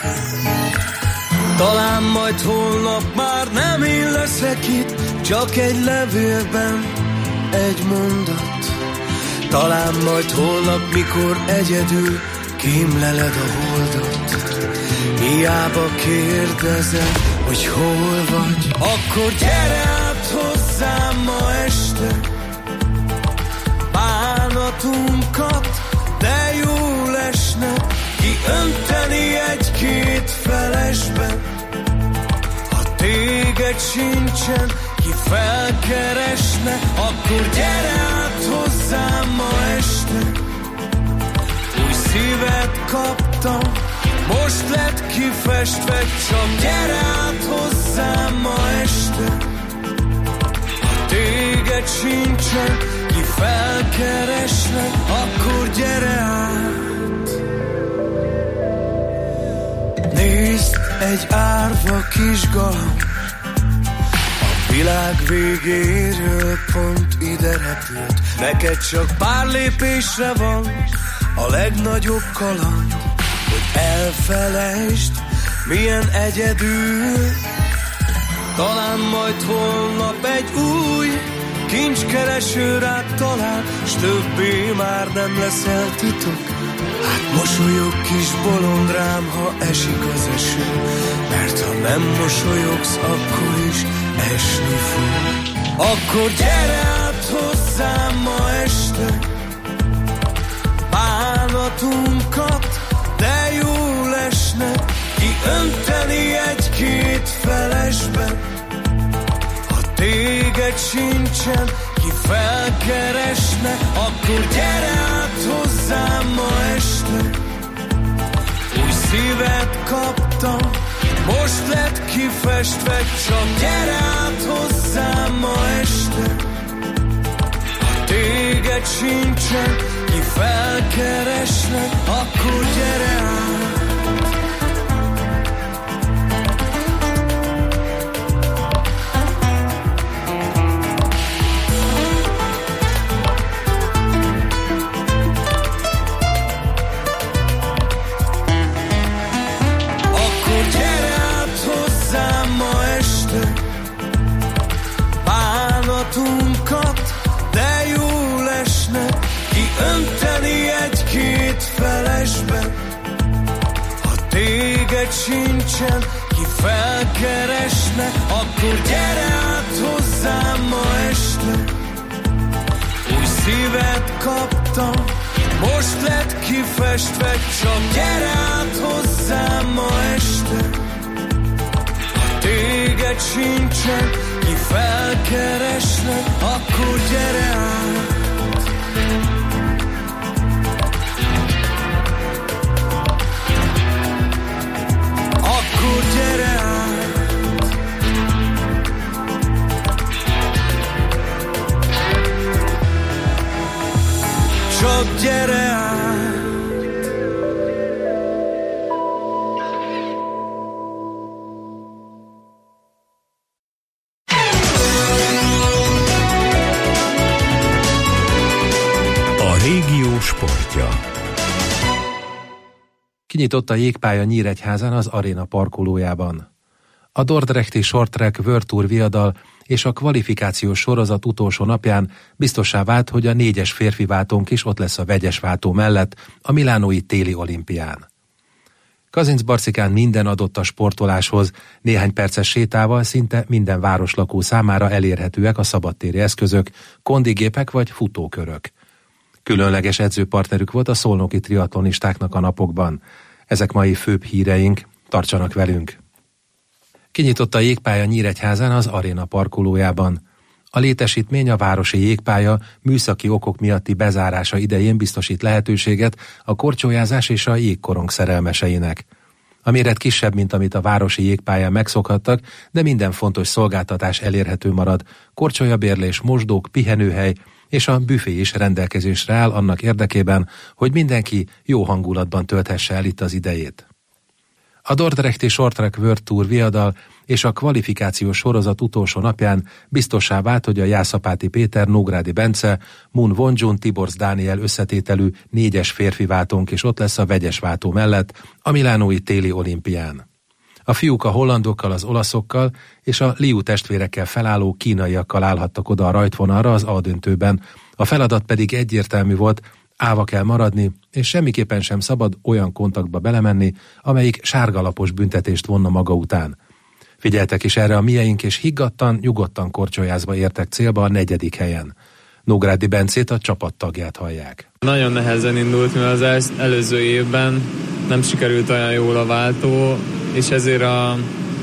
Talán majd holnap már nem én leszek itt, csak egy levélben egy mondat. Talán majd holnap, mikor egyedül kémleled a holdat, hiába kérdezem, hogy hol vagy. Akkor gyere át hozzám ma este, bánatunkat, de jó lesne kiönteni egy-két felesben. Ha téged sincsen, ki felkeresne, akkor gyere át hozzám ma este. Új szívet kaptam, most lett kifestve, csak gyere át hozzám ma este. Ha téged sincsen, ki felkeresnek, akkor gyere át. Nézd, egy árva kis galamb a világ végéről pont ide repült. Neked csak pár lépésre van a legnagyobb kaland, hogy elfelejtsd, milyen egyedül. Talán majd holnap egy új kincskereső rád talál, s többé már nem leszel titok. Hát mosolyog kis bolond rám, ha esik az eső, mert ha nem mosolyogsz, akkor is esni fog. Akkor gyere át hozzám ma este, bánatunkat, de jól esne kiönteni egy-két felesbe. Ha téged sincsen, ki felkeresne, akkor gyere át hozzám ma este. Új szívet kaptam, most lett kifestve, csak gyere át hozzám ma este. Ha téged sincsen, ki felkeresne, akkor gyere át. De jól esne kiönteni egy-két felesbe. Ha téged sincsen, ki felkeresne, akkor gyere át hozzám ma este. Új szívet kaptam, most lett kifestve, csak gyere át hozzám ma este. Ha téged sincsen, ki felkeresne, akkor gyere át. Akkor gyere át. Csak gyere át. Régió sportja. Kinyitott a jégpálya Nyíregyházán az aréna parkolójában. A Dordrechte Short Track World Tour viadal és a kvalifikációs sorozat utolsó napján biztossá vált, hogy a négyes férfi váltónk is ott lesz a vegyes váltó mellett a milánói téli olimpián. Kazincbarcikán minden adott a sportoláshoz, néhány perces sétával szinte minden városlakó számára elérhetőek a szabadtéri eszközök, kondigépek vagy futókörök. Különleges edzőpartnerük volt a szolnoki triatlonistáknak a napokban. Ezek mai főbb híreink, tartsanak velünk! Kinyitott a jégpálya Nyíregyházán az aréna parkolójában. A létesítmény a városi jégpálya műszaki okok miatti bezárása idején biztosít lehetőséget a korcsolyázás és a jégkorong szerelmeseinek. A méret kisebb, mint amit a városi jégpályán megszokhattak, de minden fontos szolgáltatás elérhető marad. Korcsolyabérlés, mosdók, pihenőhely és a büfé is rendelkezésre áll annak érdekében, hogy mindenki jó hangulatban tölthesse el itt az idejét. A Dordrechte Short Track World Tour viadal és a kvalifikációs sorozat utolsó napján biztossá vált, hogy a Jászapáti Péter, Nógrádi Bence, Mun Vonjun, Tiborz Dániel összetételű négyes férfi váltónk is ott lesz a vegyes váltó mellett a milánói téli olimpián. A fiúk a hollandokkal, az olaszokkal és a Liu testvérekkel felálló kínaiakkal állhattak oda a rajtvonalra az A-döntőben, a feladat pedig egyértelmű volt, állva kell maradni, és semmiképpen sem szabad olyan kontaktba belemenni, amelyik sárgalapos büntetést vonna maga után. Figyeltek is erre a mieink, és higgadtan, nyugodtan korcsolyázva értek célba a negyedik helyen. Nógrádi Bencét, a csapat tagját hallják. Nagyon nehezen indult, mert az előző évben nem sikerült olyan jól a váltó, és ezért a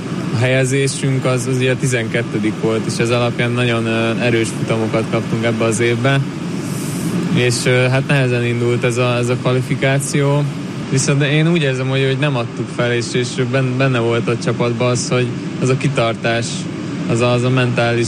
helyezésünk az, az ugye tizenkettedik volt, és ez alapján nagyon erős futamokat kaptunk ebbe az évbe. És hát nehezen indult ez a, ez a kvalifikáció, Viszont én úgy érzem, hogy, hogy nem adtuk fel, és, és benne volt a csapatban az, hogy az a kitartás, az a, az a mentális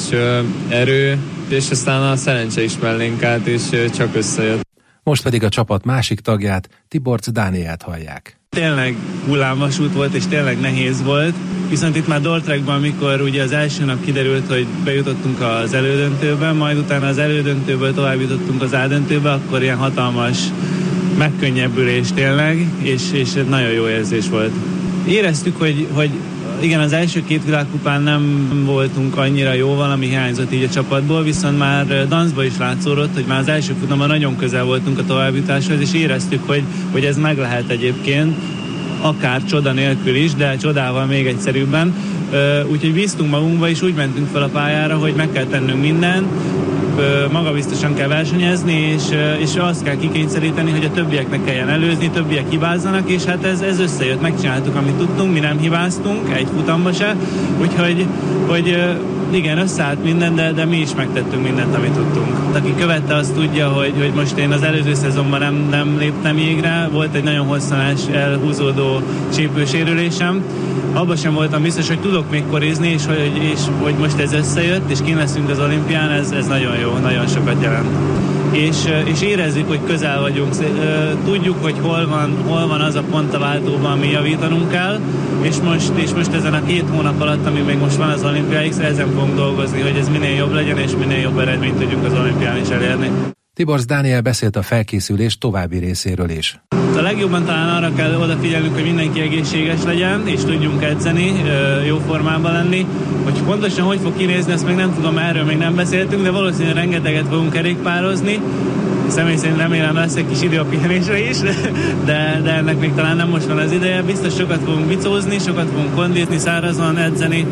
erő, és aztán a szerencse is mellénk állt, és csak összejött. Most pedig a csapat másik tagját, Tiborcs Dánielt hallják. Tényleg hullámvasút volt, és tényleg nehéz volt. Viszont itt már Dordrechtben, amikor ugye az első nap kiderült, hogy bejutottunk az elődöntőben, majd utána az elődöntőből tovább jutottunk az A-döntőbe, akkor ilyen hatalmas megkönnyebbülés tényleg, és, és nagyon jó érzés volt. Éreztük, hogy, hogy igen, az első két világkupán nem voltunk annyira jó, valami hiányzott így a csapatból, viszont már Danszban is látszódott, hogy már az első futamban nagyon közel voltunk a továbbjutáshoz, és éreztük, hogy, hogy ez meg lehet egyébként, akár csoda nélkül is, de csodával még egyszerűbben. Úgyhogy bíztunk magunkba, és úgy mentünk fel a pályára, hogy meg kell tennünk mindent, magabiztosan kell versenyezni, és, és azt kell kikényszeríteni, hogy a többieknek kelljen előzni, többiek hibázzanak, és hát ez, ez összejött, megcsináltuk, amit tudtunk, mi nem hibáztunk, egy futamba se, úgyhogy hogy, igen, összeállt minden, de, de mi is megtettünk mindent, amit tudtunk. Aki követte, azt tudja, hogy, hogy most én az előző szezonban nem, nem léptem jégre, volt egy nagyon hosszanás, elhúzódó csípősérülésem, abban sem voltam biztos, hogy tudok még korizni, és hogy, és hogy most ez összejött, és kint leszünk az olimpián, ez, ez nagyon jó, nagyon sokat jelent. És, és érezzük, hogy közel vagyunk. Tudjuk, hogy hol van, hol van az a pont a váltóban, ami javítanunk kell, és most, és most ezen a két hónap alatt, ami még most van az olimpiáig, ezen fogunk dolgozni, hogy ez minél jobb legyen, és minél jobb eredményt tudjunk az olimpián is elérni. Tiborcs Dániel beszélt a felkészülés további részéről is. A legjobban talán arra kell odafigyelnünk, hogy mindenki egészséges legyen, és tudjunk edzeni, jó formában lenni. Hogy pontosan hogy fog kinézni, azt még nem tudom, erről még nem beszéltünk, de valószínűleg rengeteget fogunk kerékpározni. Személy szerint remélem lesz egy kis idő a pihenésre is, de, de ennek még talán nem most van az ideje. Biztos sokat fogunk bicózni, sokat fogunk kondízni, szárazon edzeni,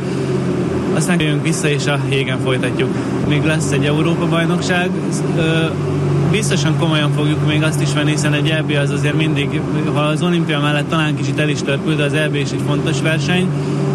aztán jövünk vissza, és a hégen folytatjuk. Még lesz egy Európa-bajnokság, biztosan komolyan fogjuk még azt is venni, hiszen egy é bé az azért mindig, ha az olimpia mellett talán kicsit el is törpül, de az é bé is egy fontos verseny.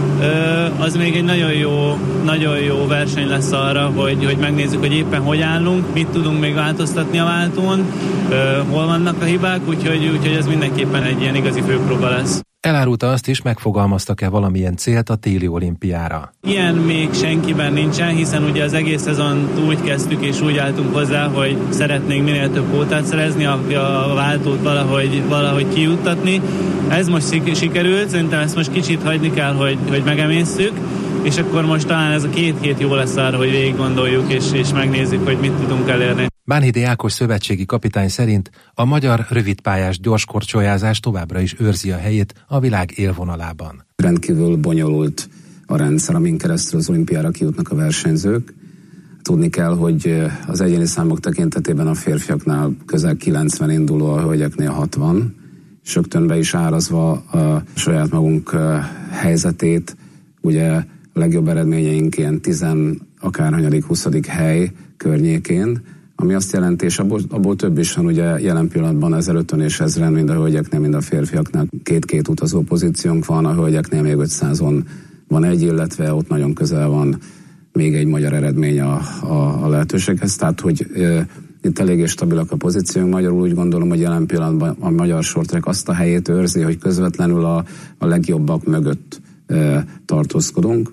Az még egy nagyon jó, nagyon jó verseny lesz arra, hogy, hogy megnézzük, hogy éppen hogy állunk, mit tudunk még változtatni a váltón, hol vannak a hibák, úgyhogy, úgyhogy ez mindenképpen egy ilyen igazi főpróba lesz. Elárulta azt is, megfogalmaztak-e valamilyen célt a téli olimpiára. Ilyen még senkiben nincsen, hiszen ugye az egész szezont úgy kezdtük és úgy álltunk hozzá, hogy szeretnénk minél több kvótát szerezni, a, a váltót valahogy, valahogy kijuttatni. Ez most sikerült, szerintem ezt most kicsit hagyni kell, hogy, hogy megemészszük, és akkor most talán ez a két hét jó lesz arra, hogy végig gondoljuk és, és megnézzük, hogy mit tudunk elérni. Bánhidi Ákos szövetségi kapitány szerint a magyar rövidpályás gyorskorcsolyázás továbbra is őrzi a helyét a világ élvonalában. Rendkívül bonyolult a rendszer, amin keresztül az olimpiára kijutnak a versenyzők. Tudni kell, hogy az egyéni számok tekintetében a férfiaknál közel kilencven induló, a hölgyeknél hatvan, és rögtön be is árazva a saját magunk helyzetét, ugye a legjobb eredményeink ilyen tizen, akárhanyadik, huszadik hely környékén, ami azt jelenti, és abból, abból több is van, ugye jelen pillanatban ezerötven és ezren, mind a hölgyeknél, mind a férfiaknál két-két utazó pozíciónk van, a hölgyeknél még ötszázon van egy, illetve ott nagyon közel van még egy magyar eredmény a, a, a lehetőséghez, tehát hogy e, itt eléggé stabilak a pozíciónk, magyarul úgy gondolom, hogy jelen pillanatban a magyar shorttrack azt a helyét őrzi, hogy közvetlenül a, a legjobbak mögött e, tartózkodunk,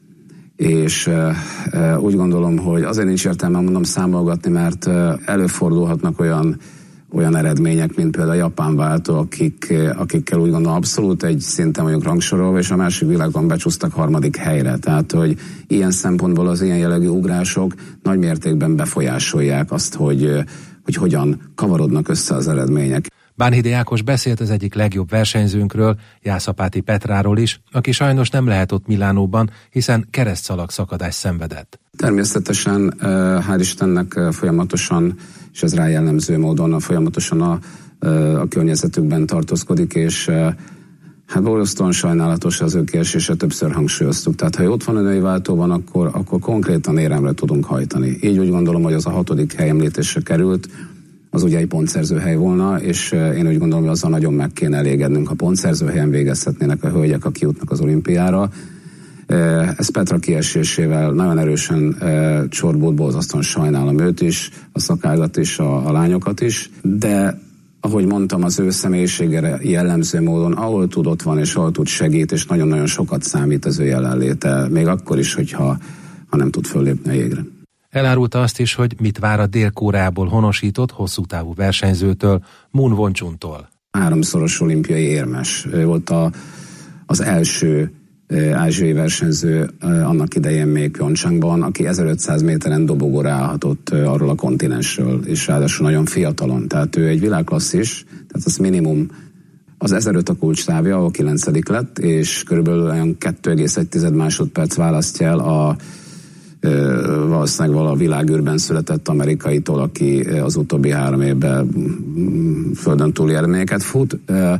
és e, úgy gondolom, hogy azért nincs értelme, mondom, számolgatni, mert előfordulhatnak olyan, olyan eredmények, mint például a japán váltó, akik, akikkel úgy gondolom abszolút egy szinten vagyunk rangsorolva, és a másik világban becsúsztak harmadik helyre. Tehát, hogy ilyen szempontból az ilyen jellegű ugrások nagy mértékben befolyásolják azt, hogy, hogy hogyan kavarodnak össze az eredmények. Bánhidi Ákos beszélt az egyik legjobb versenyzőnkről, Jászapáti Petráról is, aki sajnos nem lehet ott Milánóban, hiszen keresztszalag szakadást szenvedett. Természetesen, hál' Istennek folyamatosan, és ez rá jellemző módon folyamatosan a, a környezetükben tartózkodik, és hát borzasztóan sajnálatos az ő kiesése, többször hangsúlyoztuk. Tehát ha ott van a női váltóban, akkor, akkor konkrétan éremre tudunk hajtani. Így úgy gondolom, hogy az a hatodik hely említésre került, az ugye egy pontszerző hely volna, és én úgy gondolom, hogy azzal nagyon meg kéne elégednünk, ha pontszerző helyen végezhetnének a hölgyek, akik jutnak az olimpiára. Ez Petra kiesésével nagyon erősen csorbult, borzasztóan sajnálom őt is, a szakágat is, a, a lányokat is, de ahogy mondtam, az ő személyiségére jellemző módon, ahol tud, ott van, és ahol tud, segít, és nagyon-nagyon sokat számít az ő jelenléte, még akkor is, hogyha ha nem tud föllépni a jégre. Elárulta azt is, hogy mit vár a Dél-Koreából honosított hosszú távú versenyzőtől, Moon Won-chuntól. Háromszoros olimpiai érmes. Ő volt a, az első ázsiai versenyző annak idején még Pyeongchangban, aki ezerötszáz méteren dobogóra állhatott arról a kontinensről, és ráadásul nagyon fiatalon. Tehát ő egy világklasszis, tehát az minimum az ezeröt a kulcstávja, ahol kilencedik lett, és körülbelül olyan kettő egész egy másodperc választja el a valószínűleg vala a világűrben született amerikaitól, aki az utóbbi három évben földön túli eredményeket fut,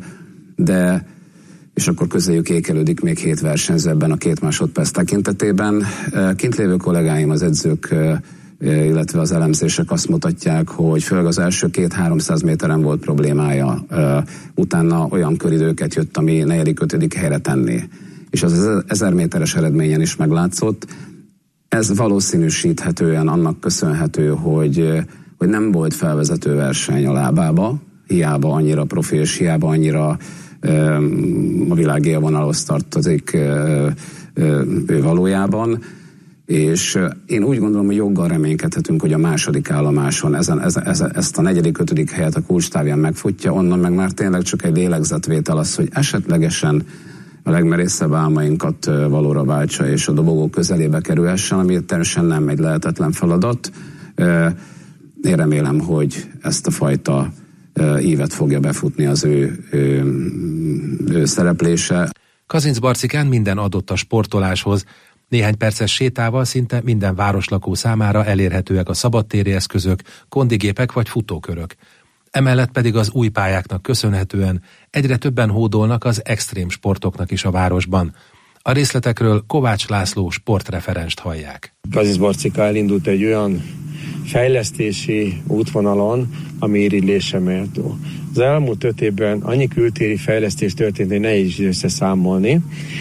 de és akkor közéjük ékelődik még hét versenyző ebben a két másodperc tekintetében. Kint lévő kollégáim, az edzők, illetve az elemzések azt mutatják, hogy főleg az első két-háromszáz méteren volt problémája, utána olyan köridőket jött, ami negyedik-ötödik helyre tenné. És az ezer méteres eredményen is meglátszott. Ez valószínűsíthetően annak köszönhető, hogy, hogy nem volt felvezető verseny a lábába, hiába annyira profi, és hiába annyira a világ élvonalhoz tartozik ő valójában, és én úgy gondolom, hogy joggal reménykedhetünk, hogy a második állomáson ezen, ezen, ezen, ezt a negyedik, ötödik helyet a kulcstávján megfutja, onnan meg már tényleg csak egy lélegzetvétel az, hogy esetlegesen a legmerészebb álmainkat valóra váltsa, és a dobogó közelébe kerülhessen, ami természetesen nem egy lehetetlen feladat. Én remélem, hogy ezt a fajta ívet fogja befutni az ő, ő, ő szereplése. Kazinc Barcikán minden adott a sportoláshoz. Néhány perces sétával szinte minden városlakó számára elérhetőek a szabadtéri eszközök, kondigépek vagy futókörök. Emellett pedig az új pályáknak köszönhetően egyre többen hódolnak az extrém sportoknak is a városban. A részletekről Kovács László sportreferenst hallják. Kazinc Barcika elindult egy olyan fejlesztési útvonalon, ami irigylésre méltó. Az elmúlt öt évben annyi kültéri fejlesztés történt, hogy nehéz összeszámolni.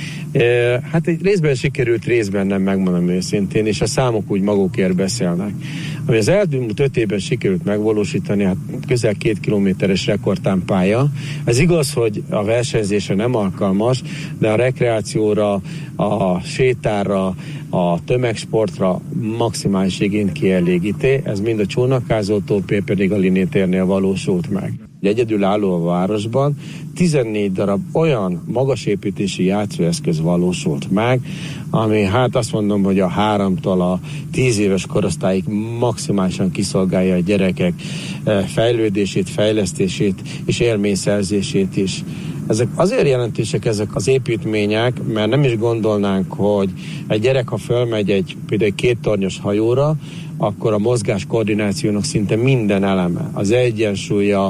Hát egy részben sikerült, részben nem, megmondom őszintén, és a számok úgy magukért beszélnek. Ami az elmúlt öt évben sikerült megvalósítani, hát közel két kilométeres rekordtámpálya. Ez igaz, hogy a versenyzésre nem alkalmas, de a rekreációra, a sétára, a tömegsportra maximális igényt kielégíti. Ez mind a csónakázótól, pedig a Linétérnél valósult meg. Egyedülálló a városban tizennégy darab olyan magasépítési játszóeszköz valósult meg, ami hát azt mondom, hogy a háromtól a tíz éves korosztályig maximálisan kiszolgálja a gyerekek fejlődését, fejlesztését és élményszerzését is. Ezek azért jelentősek ezek az építmények, mert nem is gondolnánk, hogy egy gyerek, ha fölmegy egy például egy két tornyos hajóra, akkor a mozgás koordinációnak szinte minden eleme, az egyensúlya,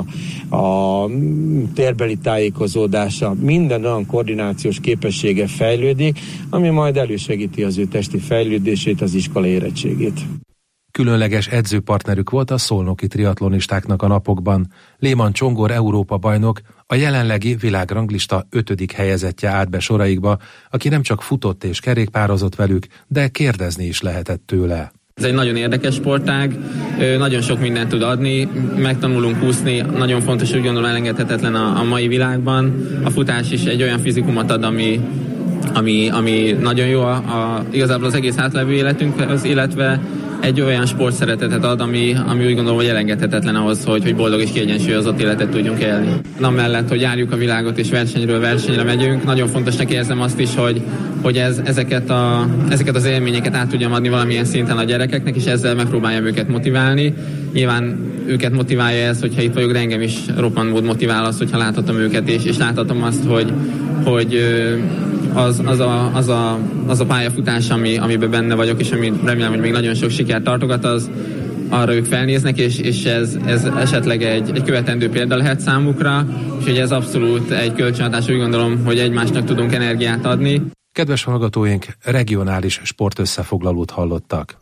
a térbeli tájékozódása, minden olyan koordinációs képessége fejlődik, ami majd elősegíti az ő testi fejlődését, az iskola érettségét. Különleges edzőpartnerük volt a szolnoki triatlonistáknak a napokban. Léman Csongor Európa bajnok, a jelenlegi világranglista ötödik helyezettje állt be soraikba, aki nem csak futott és kerékpározott velük, de kérdezni is lehetett tőle. Ez egy nagyon érdekes sportág, nagyon sok mindent tud adni, megtanulunk úszni, nagyon fontos, úgy gondolom elengedhetetlen a, a mai világban. A futás is egy olyan fizikumot ad, ami, ami, ami nagyon jó a, a, igazából az egész átlevő életünkhez, illetve egy olyan sportszeretetet ad, ami, ami úgy gondolom, hogy elengedhetetlen ahhoz, hogy, hogy boldog és kiegyensúlyozott életet tudjunk élni. Amellett, hogy járjuk a világot és versenyről versenyre megyünk, nagyon fontosnak érzem azt is, hogy, hogy ez, ezeket, a, ezeket az élményeket át tudjam adni valamilyen szinten a gyerekeknek, és ezzel megpróbáljam őket motiválni. Nyilván őket motiválja ez, hogyha itt vagyok, de engem is roppant motivál az, hogyha láthatom őket, és, és láthatom azt, hogy, hogy az, az, a, az, a, az a pályafutás, ami, amiben benne vagyok, és ami remélem, hogy még nagyon sok sikert tartogat, az arra ők felnéznek, és, és ez, ez esetleg egy, egy követendő példa lehet számukra, úgyhogy ez abszolút egy kölcsönhatás, úgy gondolom, hogy egymásnak tudunk energiát adni. Kedves hallgatóink, regionális sportösszefoglalót hallottak.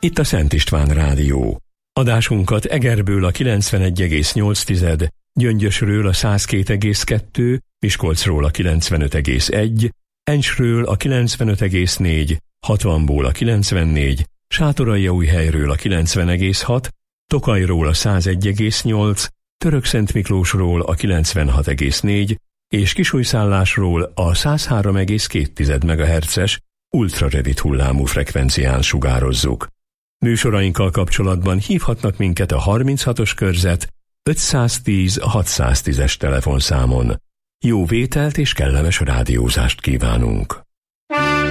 Itt a Szent István Rádió. Adásunkat Egerből a kilencvenegy egész nyolc, Gyöngyösről a száz két egész kettő, Miskolcról a kilencvenöt egész egy, Encsről a kilencvenöt egész négy, hatvanból a kilencvennégy, Sátoraljaújhelyről a kilencven egész hat, Tokajról a száz egy egész nyolc, Törökszentmiklósról a kilencvenhat egész négy és Kisújszállásról a száz három egész két megahertzes ultrarövid hullámú frekvencián sugározzuk. Műsorainkkal kapcsolatban hívhatnak minket a harminchatos körzet ötszáztíz hatszáztízes telefonszámon. Jó vételt és kellemes rádiózást kívánunk!